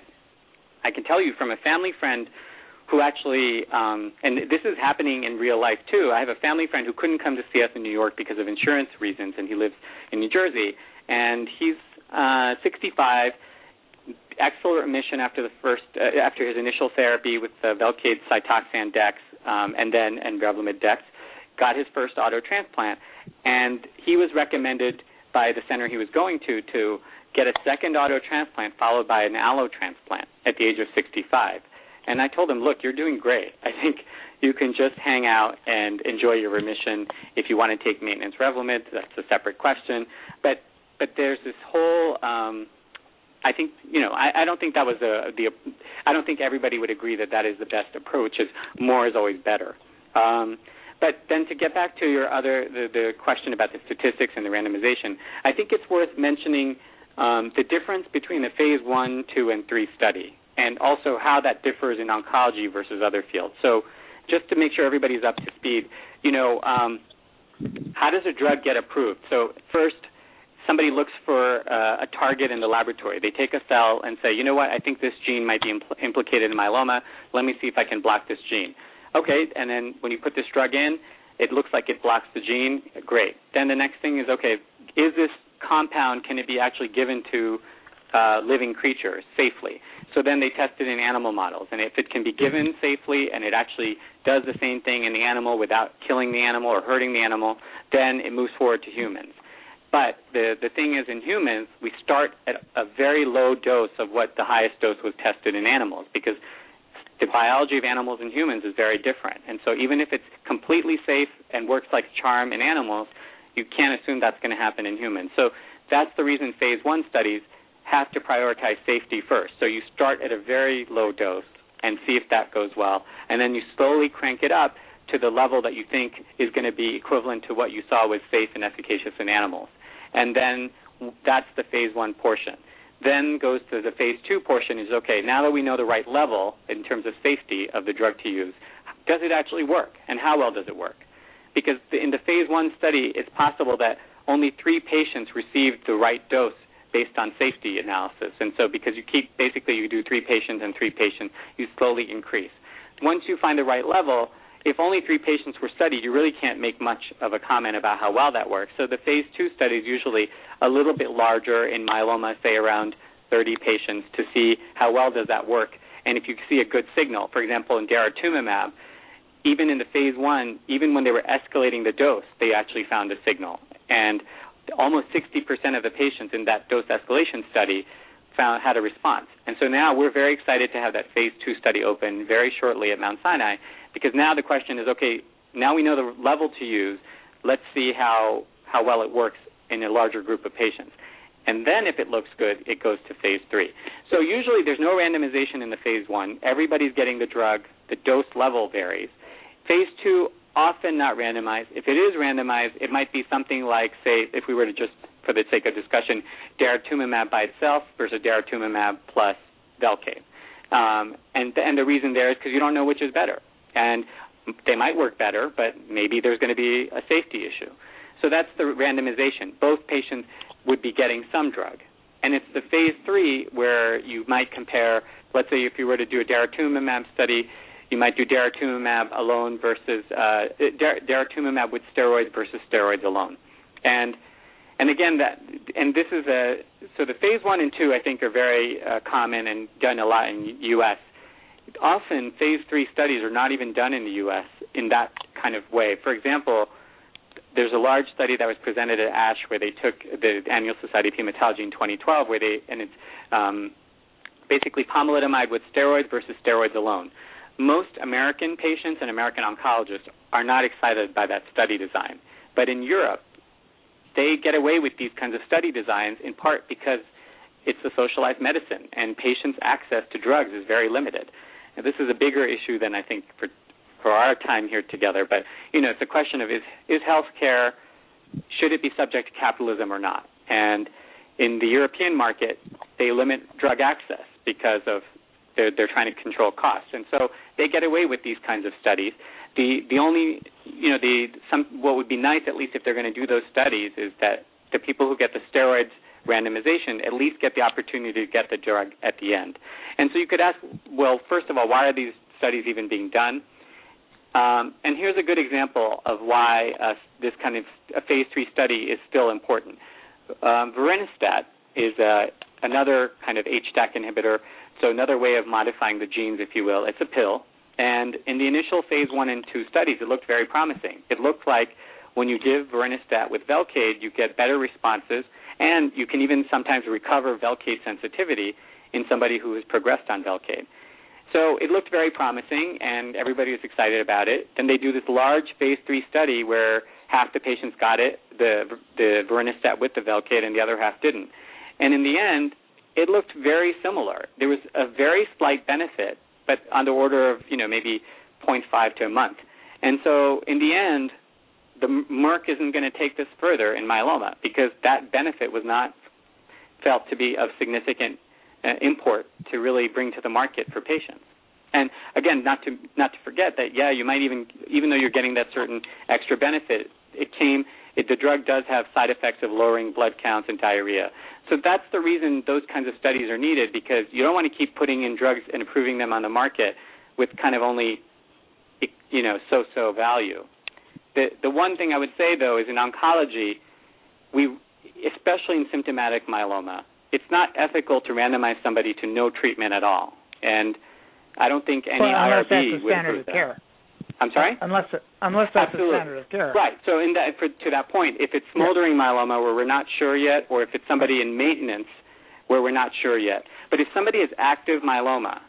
I can tell you from a family friend who actually, um, and this is happening in real life too. I have a family friend who couldn't come to see us in New York because of insurance reasons, and he lives in New Jersey. And he's uh, sixty-five, excellent remission after the first, uh, after his initial therapy with uh, Velcade, Cytoxan, Dex, um, and then and Revlimid Dex. Got his first auto transplant, and he was recommended by the center he was going to to get a second auto transplant followed by an allo transplant at the age of sixty-five. And I told him, look, you're doing great. I think you can just hang out and enjoy your remission. If you want to take maintenance Revlimid, that's a separate question. But but there's this whole um, I think you know I, I don't think that was a the I don't think everybody would agree that that is the best approach. Is more is always better. Um, But then to get back to your other, the, the question about the statistics and the randomization, I think it's worth mentioning um, the difference between the phase one, two, and three study, and also how that differs in oncology versus other fields. So just to make sure everybody's up to speed, you know, um, how does a drug get approved? So first, somebody looks for uh, a target in the laboratory. They take a cell and say, you know what, I think this gene might be impl- implicated in myeloma. Let me see if I can block this gene. Okay, and then when you put this drug in, it looks like it blocks the gene. Great. Then the next thing is, okay, is this compound, can it be actually given to uh, living creatures safely? So then they test it in animal models, and if it can be given safely and it actually does the same thing in the animal without killing the animal or hurting the animal, then it moves forward to humans. But the, the thing is, in humans, we start at a very low dose of what the highest dose was tested in animals because the biology of animals and humans is very different. And so even if it's completely safe and works like a charm in animals, you can't assume that's going to happen in humans. So that's the reason phase one studies have to prioritize safety first. So you start at a very low dose and see if that goes well, and then you slowly crank it up to the level that you think is going to be equivalent to what you saw was safe and efficacious in animals. And then that's the phase one portion. Then goes to the phase two portion is, okay, now that we know the right level in terms of safety of the drug to use, does it actually work, and how well does it work? Because in the phase one study, it's possible that only three patients received the right dose based on safety analysis. And so because you keep, basically you do three patients and three patients, you slowly increase. Once you find the right level, if only three patients were studied, you really can't make much of a comment about how well that works. So the phase two study is usually a little bit larger in myeloma, say around thirty patients, to see how well does that work. And if you see a good signal, for example, in daratumumab, even in the phase one, even when they were escalating the dose, they actually found a signal. And almost sixty percent of the patients in that dose escalation study found had a response. And so now we're very excited to have that phase two study open very shortly at Mount Sinai, because now the question is, okay, now we know the level to use. Let's see how, how well it works in a larger group of patients. And then if it looks good, it goes to phase three. So usually there's no randomization in the phase one. Everybody's getting the drug. The dose level varies. Phase two, often not randomized. If it is randomized, it might be something like, say, if we were to just, for the sake of discussion, daratumumab by itself versus daratumumab plus Velcade. Um, and, and the reason there is because you don't know which is better. And they might work better, but maybe there's going to be a safety issue. So that's the randomization. Both patients would be getting some drug. And it's the phase three where you might compare, let's say if you were to do a daratumumab study, you might do daratumumab alone versus uh, dar- daratumumab with steroids versus steroids alone. And and again, that and this is a so the phase one and two I think are very uh, common and done a lot in the U S. Often phase three studies are not even done in the U S in that kind of way. For example, there's a large study that was presented at ASH where they took the Annual Society of Hematology in twenty twelve, where they and it's um, basically pomalidomide with steroids versus steroids alone. Most American patients and American oncologists are not excited by that study design. But in Europe, they get away with these kinds of study designs in part because it's a socialized medicine and patients' access to drugs is very limited. And this is a bigger issue than I think for for our time here together. But, you know, it's a question of is, is healthcare, should it be subject to capitalism or not? And in the European market, they limit drug access because of They're, they're trying to control costs, and so they get away with these kinds of studies. The the only you know the some what would be nice, at least if they're going to do those studies, is that the people who get the steroids randomization at least get the opportunity to get the drug at the end. And so you could ask, well, first of all, why are these studies even being done? Um, and here's a good example of why uh, this kind of a phase three study is still important. Um, Vorinostat is uh, another kind of H D A C inhibitor. So another way of modifying the genes, if you will. It's a pill. And in the initial phase one and two studies, it looked very promising. It looked like when you give Vorinostat with Velcade, you get better responses, and you can even sometimes recover Velcade sensitivity in somebody who has progressed on Velcade. So it looked very promising, and everybody was excited about it. Then they do this large phase three study where half the patients got it, the, the Vorinostat with the Velcade, and the other half didn't. And in the end, it looked very similar. There was a very slight benefit, but on the order of, you know, maybe zero point five to a month. And so in the end, the Merck isn't going to take this further in myeloma because that benefit was not felt to be of significant uh, import to really bring to the market for patients. And again, not to not to forget that, yeah, you might even, even though you're getting that certain extra benefit, it came, it, the drug does have side effects of lowering blood counts and diarrhea. So that's the reason those kinds of studies are needed, because you don't want to keep putting in drugs and approving them on the market with kind of only, you know, so-so value. The the one thing I would say, though, is in oncology, we, especially in symptomatic myeloma, it's not ethical to randomize somebody to no treatment at all. And I don't think any well, I R B unless that's the would standard approve of that. care. I'm sorry? Unless unless that's Absolutely. the standard of care. Right. So in that, for, to that point, if it's smoldering myeloma where we're not sure yet, or if it's somebody in maintenance where we're not sure yet, but if somebody has active myeloma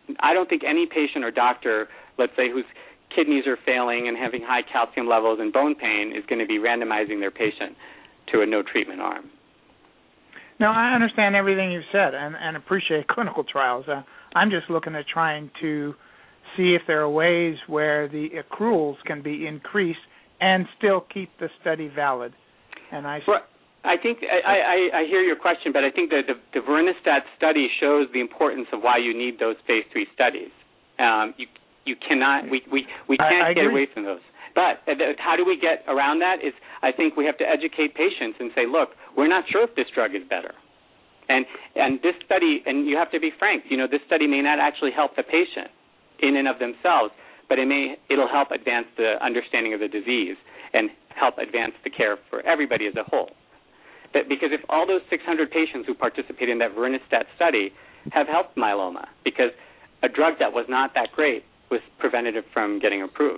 I don't think any patient or doctor, let's say, whose kidneys are failing and having high calcium levels and bone pain is going to be randomizing their patient to a no treatment arm. No, I understand everything you've said and, and appreciate clinical trials. Uh, I'm just looking at trying to see if there are ways where the accruals can be increased and still keep the study valid. And I, well, I think I, I, I hear your question, but I think that the, the Vorinostat study shows the importance of why you need those phase three studies. Um, you you cannot we we, we can't I, I get agree. away from those. But how do we get around that? Is I think we have to educate patients and say, look, we're not sure if this drug is better. And and this study, and you have to be frank, you know, this study may not actually help the patient in and of themselves, but it may it'll help advance the understanding of the disease and help advance the care for everybody as a whole. But because if all those six hundred patients who participated in that Vorinostat study have helped myeloma, because a drug that was not that great was prevented it from getting approved.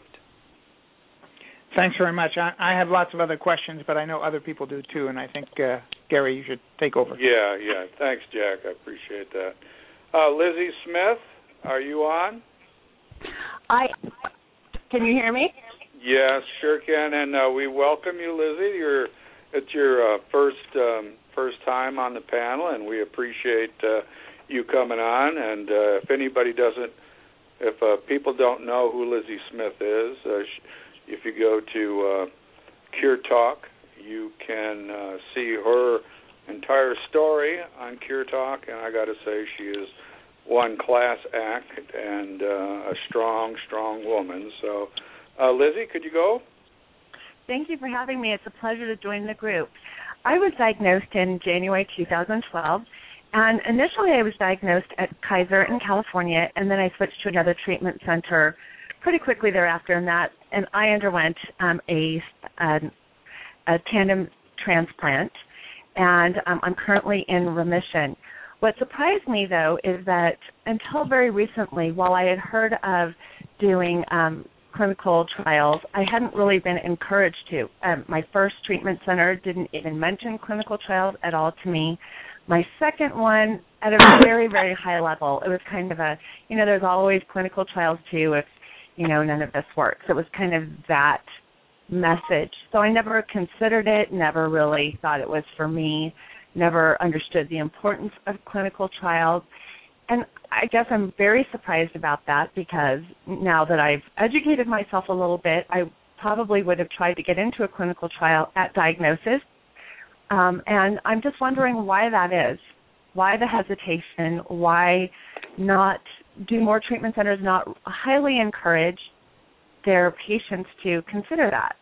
Thanks very much. I, I have lots of other questions, but I know other people do too, and I think, uh, Gary, you should take over. Yeah, yeah. Thanks, Jack. I appreciate that. Uh, Lizzie Smith, are you on? I Can you hear me? Yes, sure can, and uh, we welcome you, Lizzie. You're, it's your uh, first um, first time on the panel, and we appreciate uh, you coming on. And uh, if anybody doesn't, if uh, people don't know who Lizzie Smith is, uh, sh- if you go to uh, Cure Talk, you can uh, see her entire story on Cure Talk, and I got to say she is one class act and uh, a strong, strong woman. So, uh, Lizzie, could you go? Thank you for having me. It's a pleasure to join the group. I was diagnosed in January two thousand twelve, and initially I was diagnosed at Kaiser in California, and then I switched to another treatment center pretty quickly thereafter, and that, and I underwent um, a, a, a tandem transplant, and um, I'm currently in remission. What surprised me, though, is that until very recently, while I had heard of doing um, clinical trials, I hadn't really been encouraged to. Um, my first treatment center didn't even mention clinical trials at all to me. My second one, at a very, very high level, it was kind of a, you know, there's always clinical trials, too, if, you know, none of this works. It was kind of that message. So I never considered it, never really thought it was for me, never understood the importance of clinical trials. And I guess I'm very surprised about that, because now that I've educated myself a little bit, I probably would have tried to get into a clinical trial at diagnosis. Um, and I'm just wondering why that is. Why the hesitation? Why not do more treatment centers not highly encourage their patients to consider that?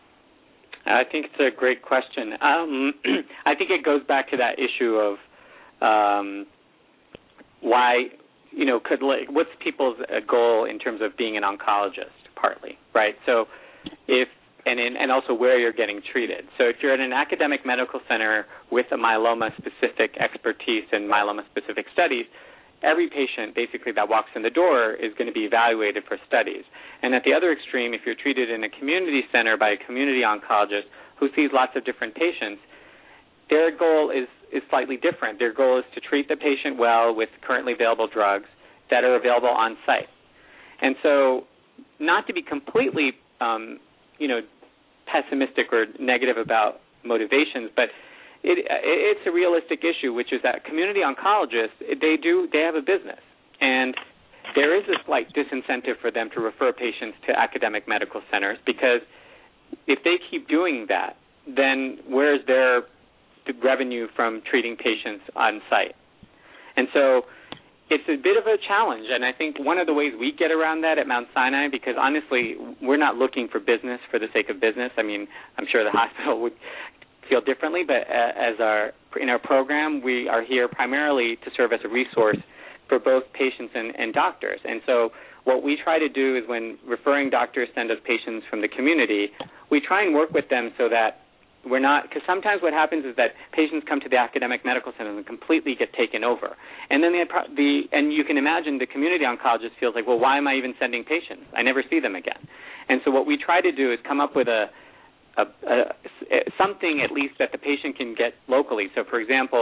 I think it's a great question. Um, I think it goes back to that issue of um, why, you know, could like, what's people's uh, goal in terms of being an oncologist, partly, right? So if and in, and also where you're getting treated. So if you're at an academic medical center with a myeloma-specific expertise and myeloma-specific studies, every patient basically that walks in the door is going to be evaluated for studies. And at the other extreme, if you're treated in a community center by a community oncologist who sees lots of different patients, their goal is, is slightly different. Their goal is to treat the patient well with currently available drugs that are available on site. And so not to be completely, um, you know, pessimistic or negative about motivations, but It, it's a realistic issue, which is that community oncologists, they do, they have a business, and there is a slight disincentive for them to refer patients to academic medical centers, because if they keep doing that, then where's their revenue from treating patients on site? And so it's a bit of a challenge, and I think one of the ways we get around that at Mount Sinai, because honestly, we're not looking for business for the sake of business. I mean, I'm sure the hospital would feel differently, but as our in our program, we are here primarily to serve as a resource for both patients and, and doctors. And so what we try to do is when referring doctors send us patients from the community, we try and work with them so that we're not, because sometimes what happens is that patients come to the academic medical centers and completely get taken over. And then the, the and you can imagine the community oncologist feels like, well, why am I even sending patients? I never see them again. And so what we try to do is come up with a A, a, something at least that the patient can get locally. So, for example,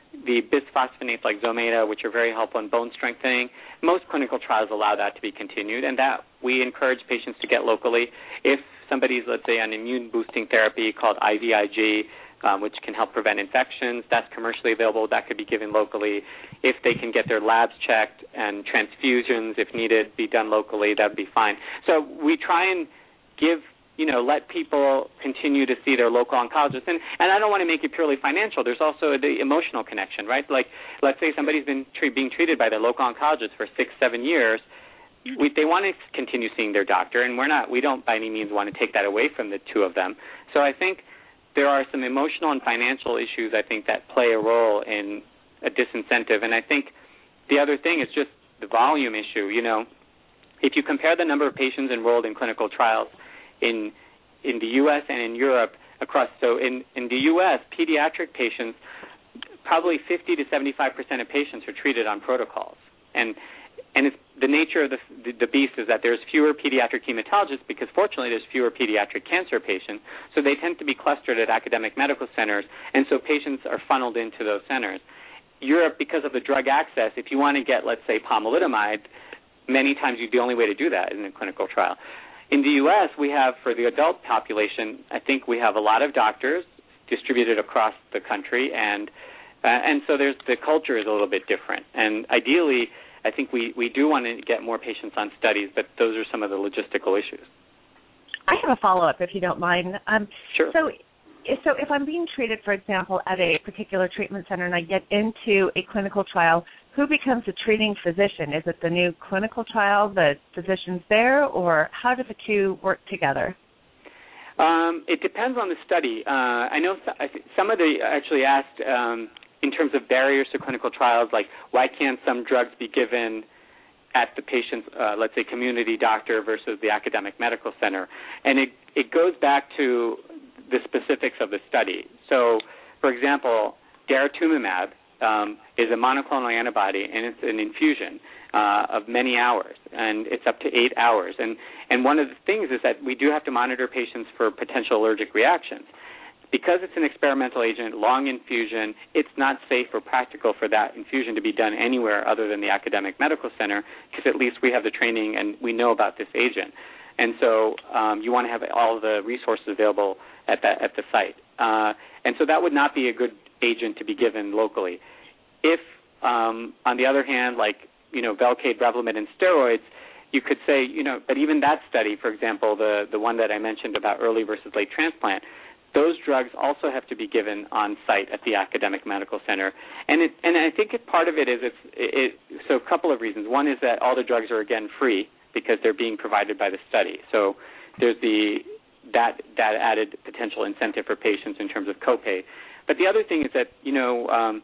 the bisphosphonates like Zometa, which are very helpful in bone strengthening. Most clinical trials allow that to be continued, and that we encourage patients to get locally. If somebody's, let's say, on immune-boosting therapy called I V I G, um, which can help prevent infections, that's commercially available. That could be given locally. If they can get their labs checked and transfusions, if needed, be done locally, that would be fine. So we try and give you know, let people continue to see their local oncologist. And, and I don't want to make it purely financial. There's also the emotional connection, right? Like, let's say somebody's been tre- being treated by their local oncologist for six, seven years. We, they want to continue seeing their doctor, and we're not, we don't by any means want to take that away from the two of them. So I think there are some emotional and financial issues, I think, that play a role in a disincentive. And I think the other thing is just the volume issue. You know, if you compare the number of patients enrolled in clinical trials in in the U S and in Europe across, so in, in the U S, pediatric patients, probably fifty to seventy-five percent of patients are treated on protocols. And and it's the nature of the, the, the beast is that there's fewer pediatric hematologists because fortunately there's fewer pediatric cancer patients, so they tend to be clustered at academic medical centers, and so patients are funneled into those centers. Europe, because of the drug access, if you want to get, let's say, pomalidomide, many times you, the only way to do that is in a clinical trial. In the U S, we have, for the adult population, I think we have a lot of doctors distributed across the country, and uh, and so there's the culture is a little bit different. And ideally, I think we, we do want to get more patients on studies, but those are some of the logistical issues. I have a follow-up, if you don't mind. Um, sure. So, so if I'm being treated, for example, at a particular treatment center and I get into a clinical trial, who becomes the treating physician? Is it the new clinical trial, the physicians there, or how do the two work together? Um, it depends on the study. Uh, I know some of the actually asked um, in terms of barriers to clinical trials, like why can't some drugs be given at the patient's, uh, let's say, community doctor versus the academic medical center? And it, it goes back to the specifics of the study. So, for example, daratumumab Um, is a monoclonal antibody, and it's an infusion uh, of many hours, and it's up to eight hours. And, and one of the things is that we do have to monitor patients for potential allergic reactions. Because it's an experimental agent, long infusion, it's not safe or practical for that infusion to be done anywhere other than the academic medical center, because at least we have the training and we know about this agent. And so um, you want to have all the resources available at, that, at the site. Uh, and so that would not be a good agent to be given locally. If, um, on the other hand, like, you know, Velcade, Revlimid, and steroids, you could say, you know, but even that study, for example, the, the one that I mentioned about early versus late transplant, those drugs also have to be given on site at the academic medical center. And it, and I think it, part of it is, it's, it, so a couple of reasons. One is that all the drugs are, again, free because they're being provided by the study. So there's the that that added potential incentive for patients in terms of copay. But the other thing is that, you know, um,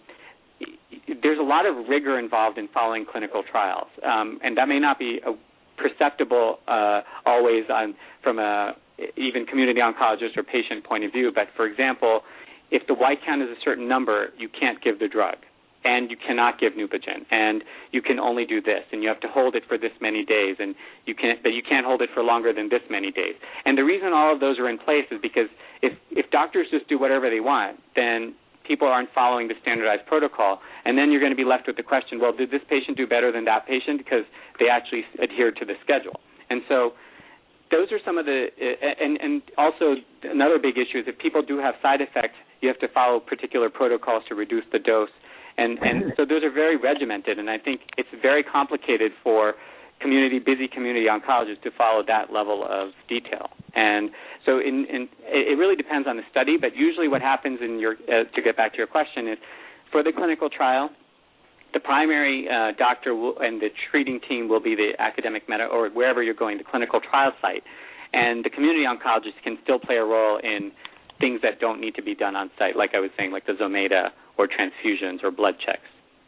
there's a lot of rigor involved in following clinical trials, um, and that may not be a perceptible uh, always on from a even community oncologist or patient point of view. But, for example, if the white count is a certain number, you can't give the drug, and you cannot give Neupogen, and you can only do this, and you have to hold it for this many days, and you can, but you can't hold it for longer than this many days. And the reason all of those are in place is because if if doctors just do whatever they want, then people aren't following the standardized protocol, and then you're going to be left with the question, well, did this patient do better than that patient because they actually adhered to the schedule? And so those are some of the, and, and also another big issue is if people do have side effects, you have to follow particular protocols to reduce the dose. And, and so those are very regimented, and I think it's very complicated for community, busy community oncologists to follow that level of detail. And so in, in, it really depends on the study, but usually what happens in your, uh, to get back to your question, is for the clinical trial, the primary uh, doctor will, and the treating team will be the academic meta, or wherever you're going, the clinical trial site. And the community oncologist can still play a role in things that don't need to be done on site, like I was saying, like the Zometa or transfusions or blood checks.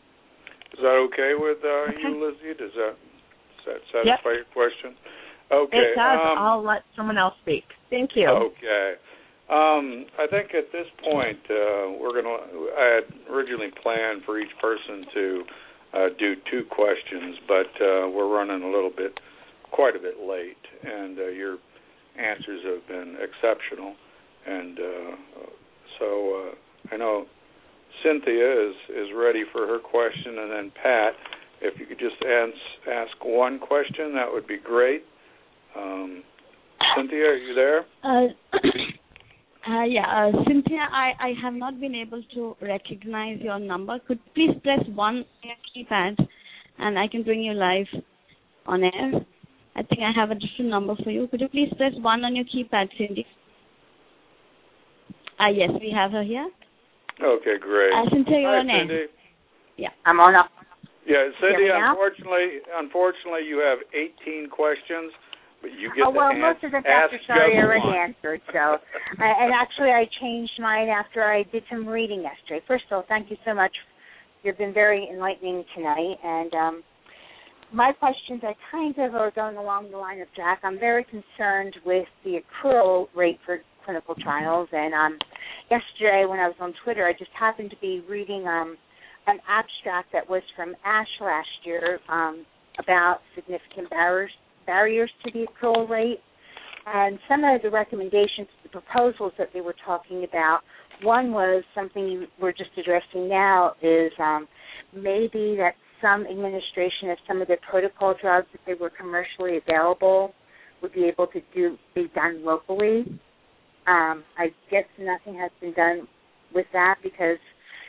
Is that okay with uh, okay. you, Lizzie? Does that, does that satisfy yep. your question? Okay. It does. Um, I'll let someone else speak. Thank you. Okay. Um, I think at this point uh, we're going to. I had originally planned for each person to uh, do two questions, but uh, we're running a little bit, quite a bit late, and uh, your answers have been exceptional. And uh, so uh, I know Cynthia is, is ready for her question, and then Pat, if you could just ans- ask one question, that would be great. Um, Cynthia, are you there? Uh, uh, yeah, uh, Cynthia, I, I have not been able to recognize your number. Could you please press one on your keypad, and I can bring you live on air? I think I have a different number for you. Could you please press one on your keypad, Cindy? Ah, uh, yes, we have her here. Okay, great. Uh, Cynthia, you're Hi, on air. Cindy. Yeah. I'm on up. Yeah, Cindy, Yeah, unfortunately, unfortunately, you have eighteen questions, but you get oh, well, to most ask, of the ask Doctor Sorry just already one. answered. So, I, and actually, I changed mine after I did some reading yesterday. First of all, thank you so much. You've been very enlightening tonight, and um, my questions are kind of are going along the line of Jack. I'm very concerned with the accrual rate for clinical trials, and um, yesterday when I was on Twitter, I just happened to be reading um, an abstract that was from ASH last year um, about significant barriers, barriers to the accrual rate, and some of the recommendations, the proposals that they were talking about, one was something you were just addressing now is um, maybe that some administration of some of the protocol drugs, if they were commercially available, would be able to do be done locally. Um, I guess nothing has been done with that because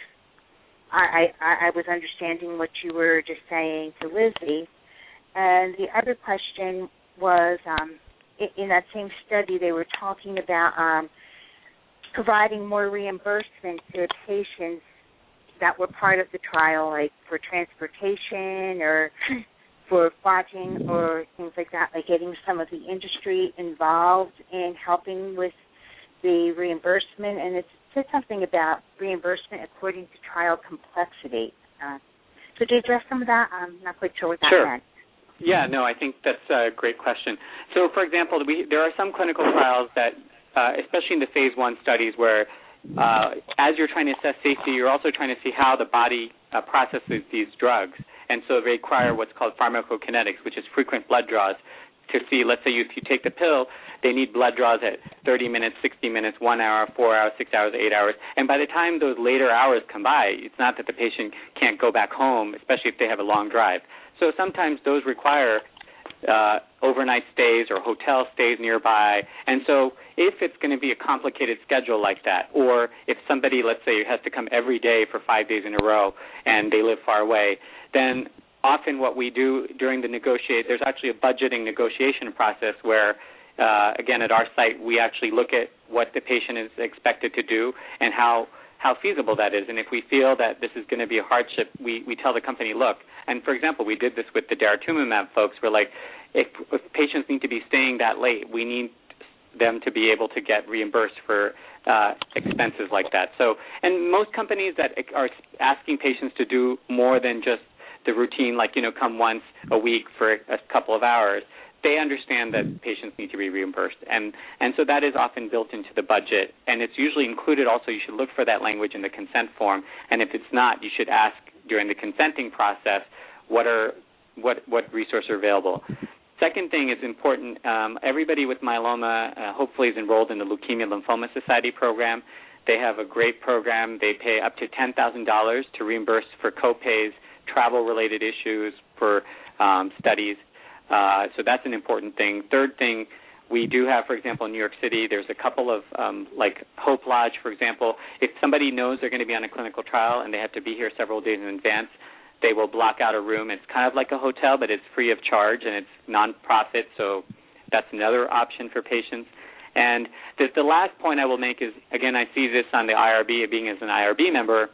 I, I, I was understanding what you were just saying to Lizzie. And the other question was, um, in, in that same study, they were talking about um, providing more reimbursement to patients that were part of the trial, like for transportation or for lodging or things like that, like getting some of the industry involved in helping with the reimbursement. And it said something about reimbursement according to trial complexity. Uh, so to address some of that, I'm not quite sure what that sure. meant. Yeah, no, I think that's a great question. So, for example, we, there are some clinical trials that, uh, especially in the phase one studies, where uh, as you're trying to assess safety, you're also trying to see how the body uh, processes these drugs. And so they require what's called pharmacokinetics, which is frequent blood draws to see, let's say if you take the pill, they need blood draws at thirty minutes, sixty minutes, one hour, four hours, six hours, eight hours. And by the time those later hours come by, it's not that the patient can't go back home, especially if they have a long drive. So sometimes those require uh, overnight stays or hotel stays nearby. And so if it's going to be a complicated schedule like that, or if somebody, let's say, has to come every day for five days in a row and they live far away, then often what we do during the negotiate, there's actually a budgeting negotiation process where, uh, again, at our site, we actually look at what the patient is expected to do and how how feasible that is. And if we feel that this is going to be a hardship, we, we tell the company, look, and for example, we did this with the daratumumab folks. We're like, if, if patients need to be staying that late, we need them to be able to get reimbursed for uh, expenses like that. So, and most companies that are asking patients to do more than just the routine, like, you know, come once a week for a couple of hours, they understand that patients need to be reimbursed. And, and so that is often built into the budget. And it's usually included also, you should look for that language in the consent form. And if it's not, you should ask during the consenting process what are what, what resources are available. Second thing is important, um, everybody with myeloma uh, hopefully is enrolled in the Leukemia Lymphoma Society program. They have a great program. They pay up to ten thousand dollars to reimburse for co-pays, travel-related issues, for um, studies. Uh, so that's an important thing. Third thing, we do have, for example, in New York City, there's a couple of, um, like Hope Lodge, for example. If somebody knows they're going to be on a clinical trial and they have to be here several days in advance, they will block out a room. It's kind of like a hotel, but it's free of charge, and it's non-profit, so that's another option for patients. And the, the last point I will make is, again, I see this on the I R B, being as an I R B member,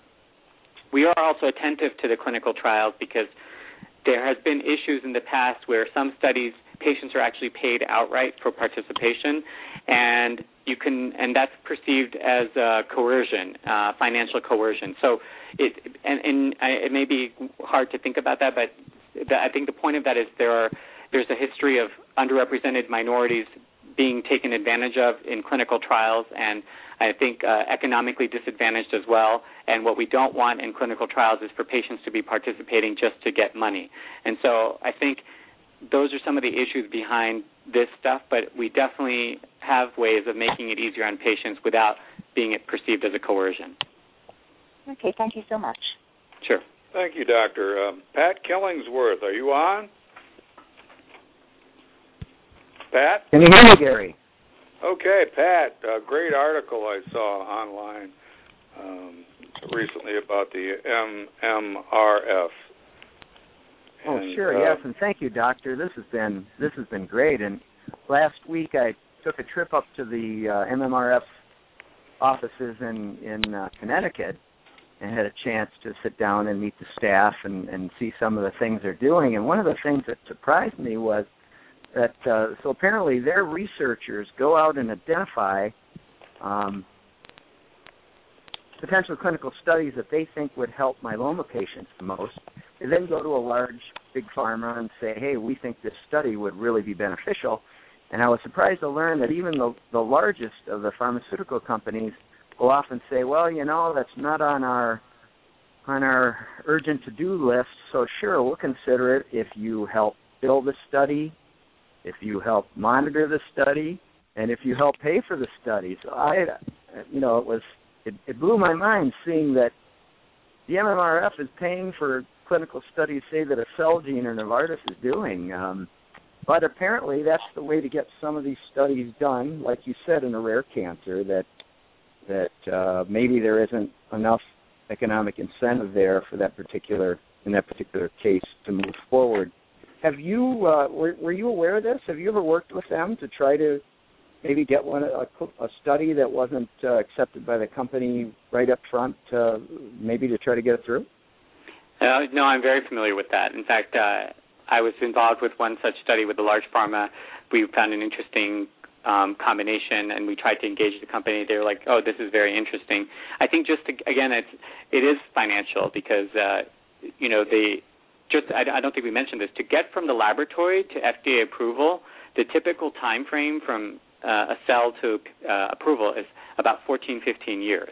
we are also attentive to the clinical trials because there has been issues in the past where some studies, patients are actually paid outright for participation, and you can, and that's perceived as uh, coercion, uh, financial coercion. So it, and, and I, it may be hard to think about that, but the, I think the point of that is there are, there's a history of underrepresented minorities being taken advantage of in clinical trials, and I think uh, economically disadvantaged as well. And what we don't want in clinical trials is for patients to be participating just to get money. And so I think those are some of the issues behind this stuff, but we definitely have ways of making it easier on patients without being perceived as a coercion. Okay, thank you so much. Sure. Thank you, Doctor. Um, Pat Killingsworth, are you on? Pat? Can you hear me, Gary? Okay, Pat, a great article I saw online um, recently about the M M R F. Oh, and, sure, uh, yes, and thank you, Doctor. This has been this has been great. And last week I took a trip up to the uh, M M R F offices in in uh, Connecticut, and had a chance to sit down and meet the staff and, and see some of the things they're doing. And one of the things that surprised me was that uh, so apparently their researchers go out and identify um, potential clinical studies that they think would help myeloma patients the most. They then go to a large, big pharma and say, hey, we think this study would really be beneficial. And I was surprised to learn that even the, the largest of the pharmaceutical companies will often say, well, you know, that's not on our on our urgent to-do list, so sure, we'll consider it if you help build the study, if you help monitor the study, and if you help pay for the study. So I, you know, it was it, it blew my mind seeing that the M M R F is paying for clinical studies, say, that a Celgene or Novartis is doing. Um, but apparently that's the way to get some of these studies done, like you said, in a rare cancer, that that uh, maybe there isn't enough economic incentive there for that particular, in that particular case, to move forward. Have you, uh, were, were you aware of this? Have you ever worked with them to try to maybe get one a, a study that wasn't uh, accepted by the company right up front, uh, maybe to try to get it through? Uh, no, I'm very familiar with that. In fact, uh, I was involved with one such study with a large pharma. We found an interesting um, combination, and we tried to engage the company. They were like, "Oh, this is very interesting." I think just to, again, it's it is financial because uh, you know they just I, I don't think we mentioned this. To get from the laboratory to F D A approval, the typical time frame from uh, a cell to uh, approval is about fourteen, fifteen years.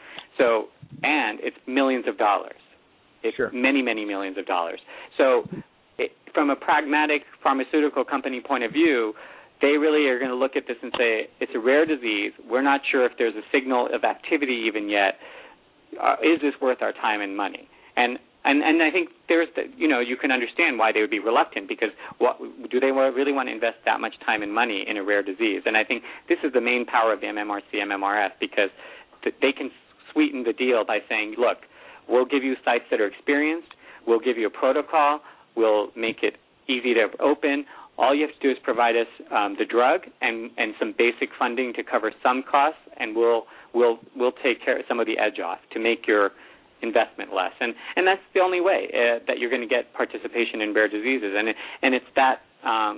So, and it's millions of dollars. It's sure. many, many millions of dollars. So it, from a pragmatic pharmaceutical company point of view, they really are going to look at this and say, it's a rare disease. We're not sure if there's a signal of activity even yet. Uh, is this worth our time and money? And, and and I think there's, the, you know, you can understand why they would be reluctant because what, do they really want to invest that much time and money in a rare disease? And I think this is the main power of the M M R C, M M R F because th- they can sweeten the deal by saying, look, we'll give you sites that are experienced. We'll give you a protocol. We'll make it easy to open. All you have to do is provide us um, the drug and, and some basic funding to cover some costs, and we'll we'll we'll take care of some of the edge off to make your investment less. And and that's the only way uh, that you're going to get participation in rare diseases. And it, and it's that um,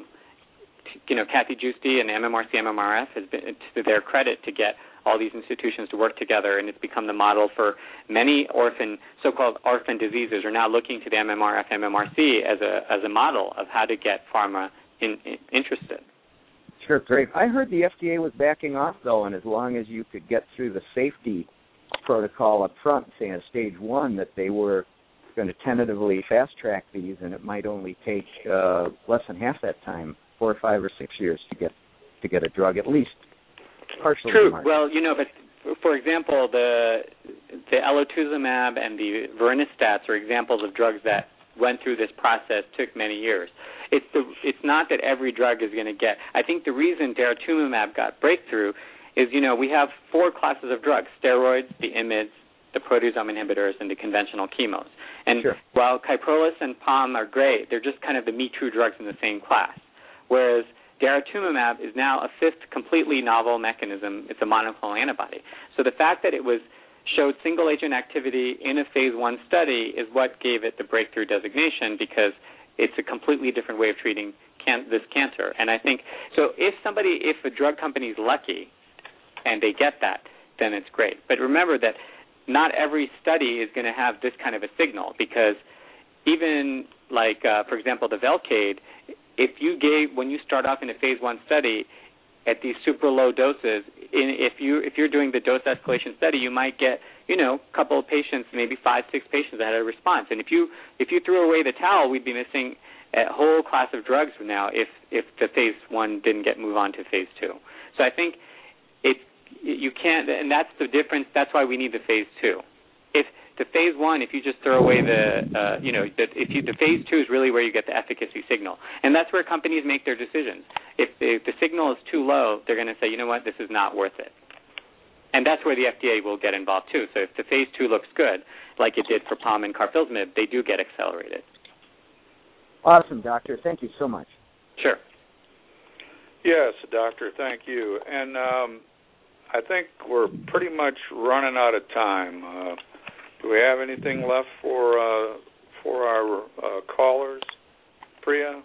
you know Kathy Giusti and M M R C M M R F has been to their credit to get all these institutions to work together, and it's become the model for many orphan, so-called orphan diseases are now looking to the M M R F, M M R C as a as a model of how to get pharma in, in, interested. Sure, great. I heard the F D A was backing off, though, and as long as you could get through the safety protocol up front, say at stage one, that they were going to tentatively fast-track these, and it might only take uh, less than half that time, four or five or six years to get to get a drug, at least. Partially True. marked. Well, you know, but for example, the the elotuzumab and the vorinostats are examples of drugs that went through this process, took many years. It's the it's not that every drug is going to get. I think the reason daratumumab got breakthrough is, you know, we have four classes of drugs: steroids, the I M I Ds, the proteasome inhibitors, and the conventional chemos. And sure. while Kyprolis and P O M are great, they're just kind of the me too drugs in the same class. Whereas daratumumab is now a fifth completely novel mechanism. It's a monoclonal antibody. So the fact that it was showed single-agent activity in a phase one study is what gave it the breakthrough designation because it's a completely different way of treating can- this cancer. And I think, so if somebody, if a drug company is lucky and they get that, then it's great. But remember that not every study is going to have this kind of a signal because even like, uh, for example, the Velcade, if you gave, when you start off in a phase one study at these super low doses, in, if you if you're doing the dose escalation study, you might get, you know, a couple of patients, maybe five, six patients that had a response. And if you if you threw away the towel, we'd be missing a whole class of drugs now if if the phase one didn't get move on to phase two. So I think it you can't, and that's the difference. That's why we need the phase two. if the phase one, if you just throw away the, uh, you know, the, if you, the phase two is really where you get the efficacy signal. And that's where companies make their decisions. If, if the signal is too low, they're going to say, you know what, this is not worth it. And that's where the F D A will get involved, too. So if the phase two looks good, like it did for P O M and carfilzomib, they do get accelerated. Awesome, Doctor. Thank you so much. Sure. Yes, Doctor, thank you. And um, I think we're pretty much running out of time. Uh, do we have anything left for uh, for our uh, callers, Priya?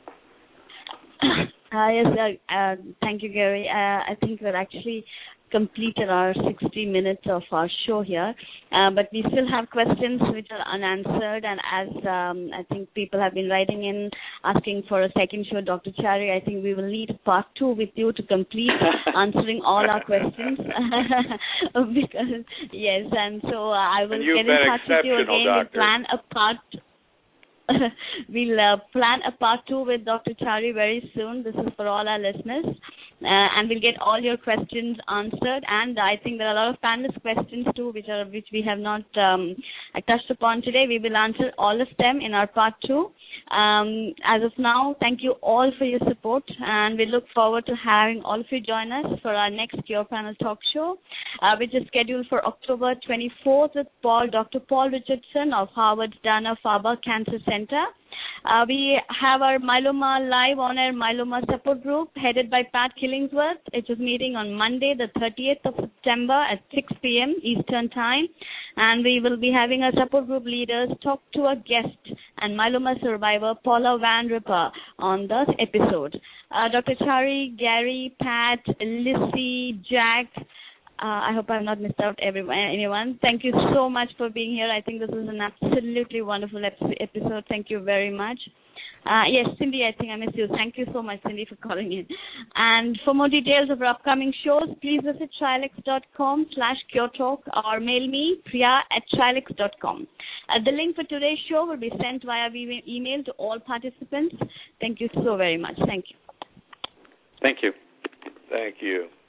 Uh, yes, uh, uh, thank you, Gary. Uh, I think we're actually completed our sixty minutes of our show here, uh, but we still have questions which are unanswered, and as um, I think people have been writing in asking for a second show, Doctor Chari, I think we will need part two with you to complete answering all our questions. Because yes, and so uh, I will get in touch with you again and plan a part. We'll uh, plan a part two with Doctor Chari very soon. This is for all our listeners. Uh, and we'll get all your questions answered. And I think there are a lot of panelist questions too, which are which we have not um, touched upon today. We will answer all of them in our part two. Um, as of now, thank you all for your support, and we look forward to having all of you join us for our next Cure Panel Talk Show, uh, which is scheduled for October twenty-fourth with Paul, Doctor Paul Richardson of Harvard's Dana-Farber Cancer Center. Uh, we have our Myeloma Live on-air Myeloma support group headed by Pat Killingsworth. It is meeting on Monday, the thirtieth of September at six p.m. Eastern Time. And we will be having our support group leaders talk to a guest and myeloma survivor Paula Van Ripper on the episode. Uh, Doctor Chari, Gary, Pat, Lissy, Jack, Uh, I hope I've not missed out everyone, anyone. Thank you so much for being here. I think this is an absolutely wonderful episode. Thank you very much. Uh, yes, Cindy, I think I missed you. Thank you so much, Cindy, for calling in. And for more details of our upcoming shows, please visit trilix.com slash curetalk or mail me, priya at trilix dot com. Uh, the link for today's show will be sent via email to all participants. Thank you so very much. Thank you. Thank you. Thank you.